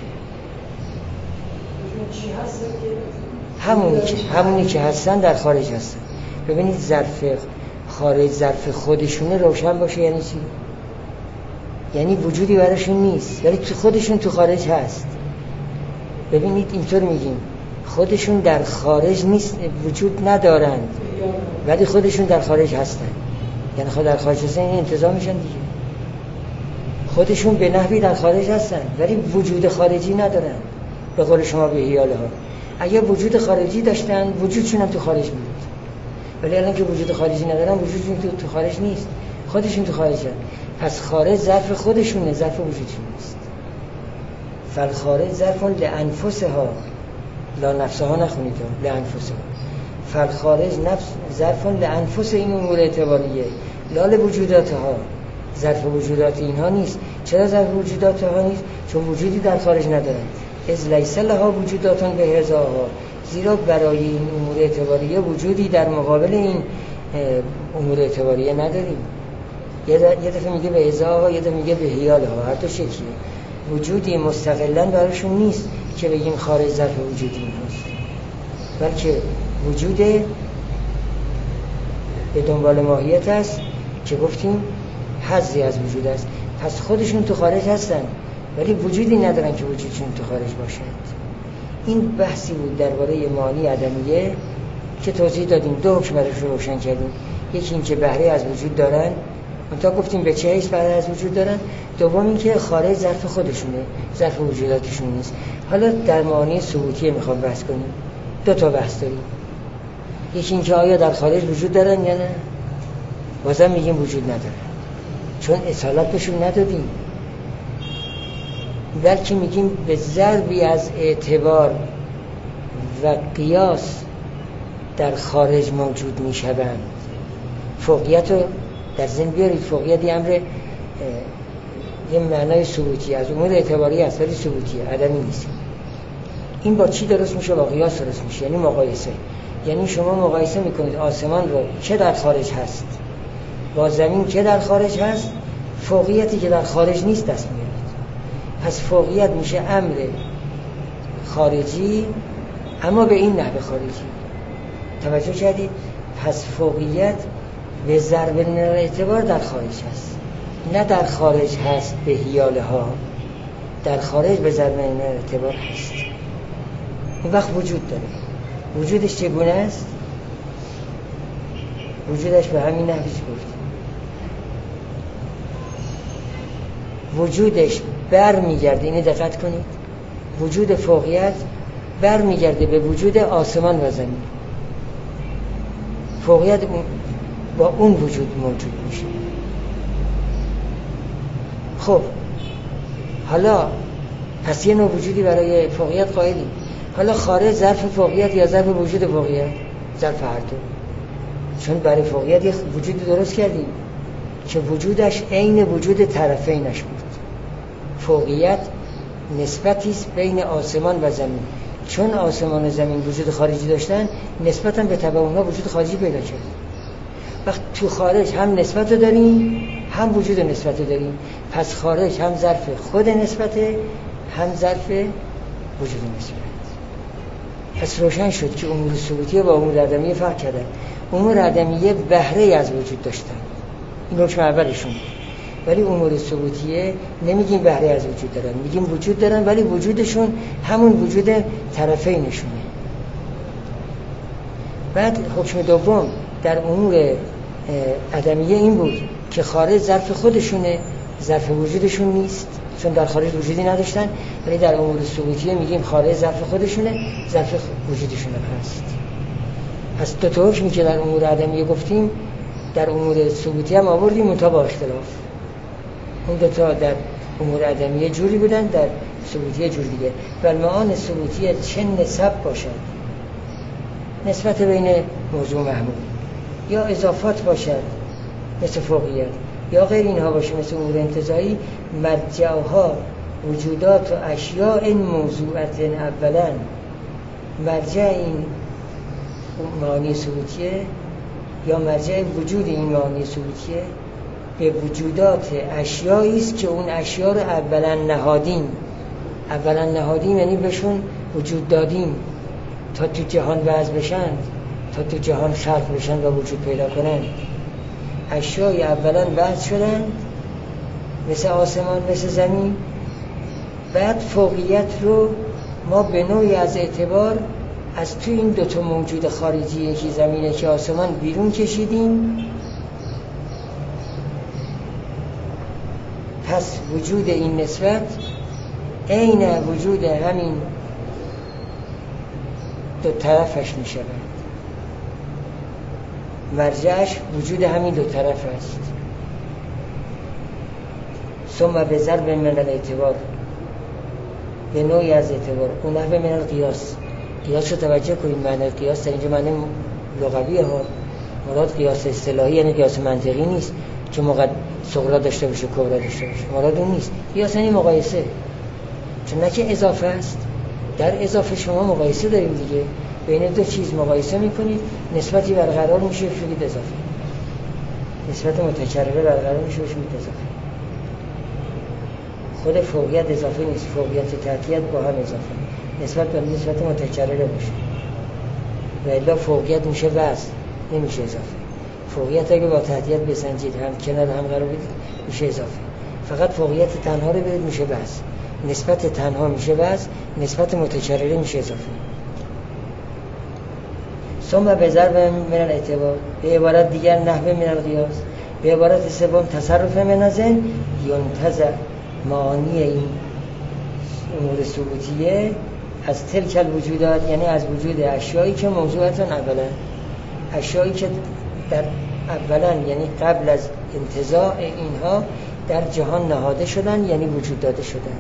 همونی که هستن در خارج هستن. ببینید ظرف خارج ظرف خودشونه روشن باشه یعنی چی؟ یعنی وجودی براشون نیست، ولی تو خودشون تو خارج هست. ببینید اینطور میگیم خودشون در خارج نیست، وجود ندارند ولی خودشون در خارج هستن. یعنی خود در خارج هستن این انتزاع میشن دیگه. خودشون به نحوی در خارج هستن ولی وجود خارجی ندارن. به قول شما به حیاله ها اگه وجود خارجی داشتن وجودشون هم تو خارج بود، ولی الان که وجود خارجی ندارن وجودشون تو خارج نیست، خودشون تو خارج هستن. پس خارج ظرف خودشونه، ظرف وجودشون نیست. فالخارج ظرف لانفسها، لا نفسها نخونید، لانفسها. فالخارج ظرف لانفس این امور اعتباریه، لا لوجوداتها. ظرف وجودات اینها نیست. چرا ظرف وجوداتها نیست؟ چون وجودی در خارج ندارن. از لیس لها وجوداتون به هزاها، زیرا برای این امور اعتباریه وجودی در مقابل این امور اعتباریه نداریم. یه دفعه میگه به هزاها، یه دفعه میگه به حیالها، هر دو شکلیه. وجودی مستقلاً براشون نیست که بگیم خارج ظرف وجودی این هست، بلکه وجود به دنبال ماهیت است که گفتیم حظی از وجود است. پس خودشون تو خارج هستن ولی وجودی ندارن که وجودشون تو خارج باشند. این بحثی بود درباره معانی عدمیه که توضیح دادیم. دو حکم برش رو روشن کردیم. یکی این که بهره از وجود دارن، منتها گفتیم به چه حیث بهره از وجود دارن. دوم این که خارج ظرف خودشونه، ظرف وجوداتشون نیست. حالا در معانی ثبوتیه میخوام بحث کنیم. دو تا بحث داریم. یکی این که آیا در خارج وجود دارن یا نه؟ بازم میگیم وجود ندارن، چون اصالت بهشون ندادیم، بلکه میگیم به ضربی از اعتبار و قیاس در خارج موجود میشوند. فوقیت رو در ذهن بیارید. فوقیت یه امر، یه معنای ثبوتی از امور اعتباری است ولی ثبوتیه، عدمی نیست. این با چی درست میشه؟ با قیاس درست میشه، یعنی مقایسه. یعنی شما مقایسه میکنید آسمان رو که در خارج هست با زمین که در خارج هست، فوقیتی که در خارج نیست دست میارید. پس فوقیت میشه امر خارجی اما به این نحو خارجی. توجه کردید؟ پس فوقیت به ضرب اعتبار در خارج هست، نه در خارج هست به حیاله ها، در خارج به ضرب اعتبار هست. اون وقت وجود داره. وجودش چگونه است؟ وجودش به همین نحوی گفت. وجودش بر میگرده، اینو دقت کنید، وجود فوقیت بر میگرده به وجود آسمان و زمین. فوقیت با اون وجود موجود میشه. خب حالا پس یه نوع وجودی برای فوقیت قائلیم. حالا خارج ظرف فوقیت یا ظرف وجود فوقیت؟ ظرف هر دو. چون برای فوقیت یه وجودی درست کردیم که وجودش عین وجود طرفینش بود. فوقیت نسبتی است بین آسمان و زمین. چون آسمان و زمین وجود خارجی داشتن، نسبتاً به تبع اونها وجود خارجی پیدا کرد. وقت تو خارج هم نسبت داریم هم وجود نسبت داریم. پس خارج هم ظرف خود نسبته هم ظرف وجود نسبت. پس روشن شد که امور ثبوتیه با امور عدمیه فرق کردن. امور عدمیه بهره از وجود داشتن این حکم اولشون. ولی امور ثبوتیه نمیگیم بهره از وجود دارن، میگیم وجود دارن ولی وجودشون همون وجود طرفینشونه. بعد حکم دوم در امور عدمیه این بود که خارج ظرف خودشونه، ظرف وجودشون نیست، چون در خارج وجودی نداشتن. ولی در امور ثبوتیه میگیم خارج ظرف خودشونه، ظرف وجودشون هست. از دو تا حکمی که در امور عدمیه گفتیم در امور ثبوتی هم آوردیم منتها با اختلاف. اون دو تا در امور عدمیه جوری بودن، در ثبوتیه جور دیگه. والمعان ثبوتیه چه نسب باشد، نسبت بین موضوع محمول، یا اضافات باشد مثل فوقیت، یا غیر اینها باشه مثل امور انتزاعی، مرجعها وجودات و اشیاء موضوعت اولا. مرجع این معانی ثبوتیه یا مرجع وجود این معانی ثبوتیه به وجودات اشیایی است که اون اشیاء رو اولا نهادیم، یعنی بهشون وجود دادیم تا تو جهان وضع بشن، تا تو جهان خلق بشن و وجود پیدا کنن. اشیای اولا وضع شدن مثل آسمان، مثل زمین. بعد فوقیت رو ما به نوعی از اعتبار از تو این دوتا موجود خارجی، یکی زمین یکی آسمان، بیرون کشیدیم. پس وجود این نسبت عین وجود همین دو طرفش می شود. مرجعش وجود همین دو طرف است. ثم به ضرب من الاعتبار، به نوعی از اعتبار. اون نحوه من القیاس، قیاس رو توجه کنید. معنی قیاس در اینجا معنی لغویه ها، مراد قیاس اصطلاحی یعنی قیاس منطقی نیست که صغرا داشته باشه کبرا داشته باشه، مراد اون نیست. قیاس یعنی مقایسه، چون نه که اضافه است. در اضافه شما مقایسه داریم دیگه، بین دو چیز مقایسه میکنید، نسبتی برقرار میشه بشید اضافه، نسبت متکرره برقرار میشه بشید اضافه. خود فوقیت اضافه نیست، فوقیت تحتیت با هم اضافه، نسبت به نسبت متکرره باشه. و الا فوقیت میشه وزن، نمیشه اضافه. فوقیت اگه با تحتیت بسنجید هم کنار هم قرار بدید میشه اضافه. فقط فوقیت تنها رو بدید میشه وزن، نسبت تنها میشه وزن، نسبت متکرره میشه اضافه. ثم به ضرب من الاعتبار، به عبارت دیگر نحوه من القیاس، به عبارت سوم تصرف من ذهن ینتزع معانی این امور ثبوتیه از تلک الوجودات، یعنی از وجود اشیایی که موضوعتون اولا، اشیایی که در اولا یعنی قبل از انتزاع اینها در جهان نهاده شدن، یعنی وجود داده شدن.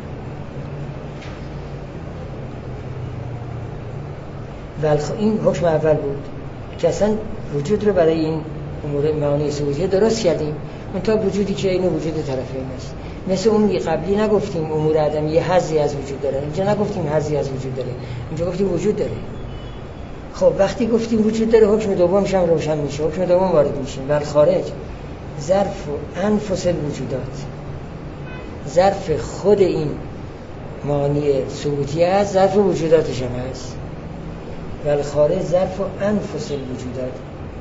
این حکم اول بود که اصلا وجود رو برای این امور معانی ثبوتیه درست کردیم، منتها وجودی که این وجود طرفین است. مثل اون قبلی نگفتیم امور عدمیه حظی از وجود داره، اینجا نگفتیم حظی از وجود داره، اینجا گفتیم وجود داره. خب وقتی گفتیم وجود داره، حکم دومش هم روشن میشه، حکم دوم وارد میشه. بل خارج ظرف و انفس الوجودات، ظرف خود این معانی ثبوتیه است، ظرف وجوداتش هم هست. بل خارج ظرف و انفس الوجودات.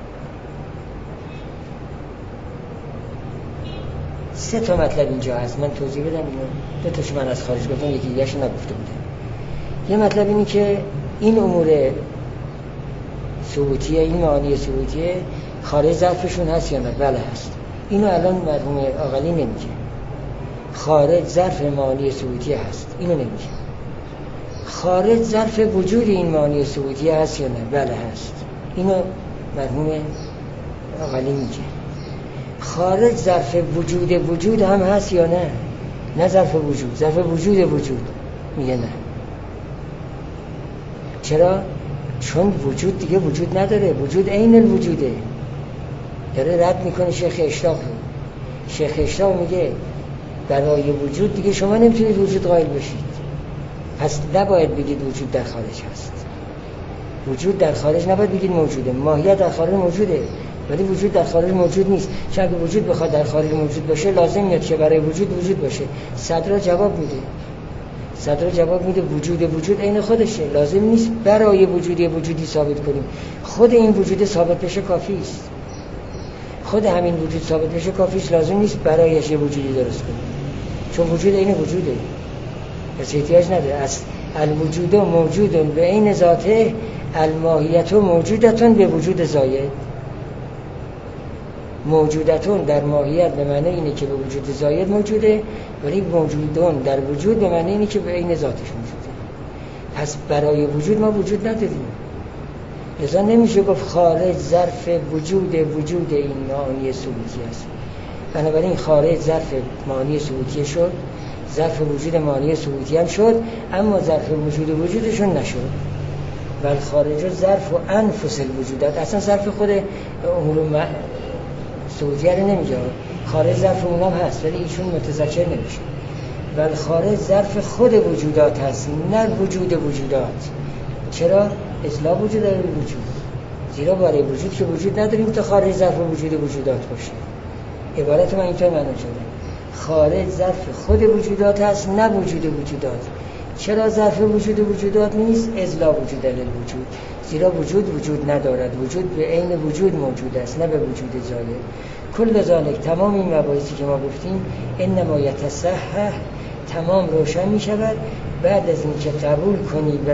سه تا مطلب اینجا هست، من توضیح بدم. دو تاش من از خارج گفتم، یکی دیگه‌اش نگفته بودم. یه مطلب اینه که این امور ثبوتیه، این معانی ثبوتیه خارج ظرفشون هست یا نه؟ بله هست. اینو الان مرحوم عاقلی نمیگه. خارج ظرف معانی ثبوتیه هست، اینو نمیگه. خارج ظرف وجود این معانی ثبوتیه هست یا نه؟ بله هست. اینو مرحوم عاقلی میگه. خارج ظرف وجود هم هست یا نه؟ نه ظرف وجود، ظرف وجود میگه نه. چرا؟ چون وجود دیگه وجود نداره، وجود عین الوجوده. داره رد میکنه شیخ اشراق رو. شیخ اشراق میگه برای وجود دیگه شما نمیتونید وجود قائل بشید، پس نباید بگید وجود در خارج هست. وجود در خارج نباید بگید موجوده، ماهیت در خارج موجوده، ولی وجود در خارج موجود نیست. چون اگه وجود بخواد در خارج موجود باشه، لازم میاد که برای وجود باشه. صدر جواب میده وجود عین خودشه، لازم نیست برای وجودی ثابت کنیم. خود این وجود ثابت بشه کافی است. خود همین وجود ثابت بشه کافیش، لازم نیست برایش یه وجودی درست کنه، چون وجود این وجوده، پس احتیاج نداره. از الوجود موجود به عین ذاته، الماهیت موجودتون به وجود زاید. موجودتون در ماهیت به معنی اینه که به وجود زاید موجوده، ولی موجودون در وجود به معنی اینه که به عین ذاتش موجوده. پس برای وجود ما وجود نداریم، لذا نمیشه گفت خارج ظرف وجود این معانی ثبوتی است. بنابراین خارج ظرف معانی ثبوتی شد، ظرف وجود معانی ثبوتی هم شد، اما ظرف وجودشون نشد. بل خارج ظرف و انفس الوجودات، اصلا ظرف خود امور ثبوتی رو نمیگه، خارج ظرف اونام هست ولی ایشون متذکر نمیشه. بل خارج ظرف خود وجودات هست، نه وجود وجودات. چرا؟ اصلاح وجود داره وجود، زیرا برای وجود که وجود نداریم تا خارج ظرف وجود وجودات باشه. عبارت من اینطور معنا شده، خارج ظرف خود وجودات هست، نه وجود وجودات. چرا ظرف وجود وجودات نیست؟ اصلاح وجود للوجود، زیرا وجود ندارد، وجود به عین وجود موجود است، نه به وجود زاید. کل ذالک، تمام این مباحثی که ما گفتیم، انما یتصحح، تمام روشن می شود بعد از این که قبول کنی و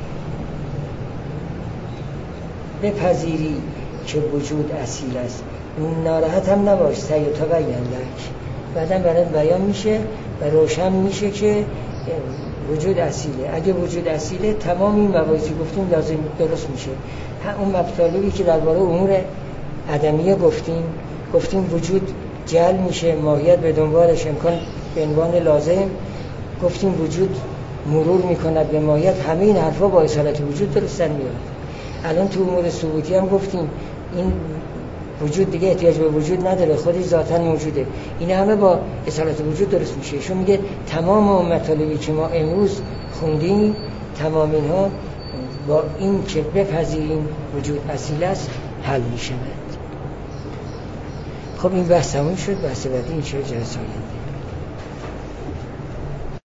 بپذیری که وجود اصیل است. ناراحت هم نباش، سیتبین لک، بعداً برات بیان میشه و روشن میشه که وجود اصیله. اگه وجود اصیله، تمام این مباحثی گفتیم لازم درست میشه. اون مطالبی که درباره امور عدمیه گفتیم وجود جل میشه، ماهیت به دنبالش، امکان به عنوان لازم. گفتیم وجود مرور میکند به ماهیت. همه این حرفا با اصالت وجود درست میاد. الان تو امور ثبوتی هم گفتیم این وجود دیگه احتیاج به وجود نداره، خودش ذاتاً موجوده. این همه با اصالت وجود درست میشه. ایشون میگه تمام اون مطالبی که ما امروز خوندیم، تمام اینها با این که بپذیریم وجود اصیل است حل میشه. خب این بحث تموم شد. بحث بعدی این چه جلسه آینده.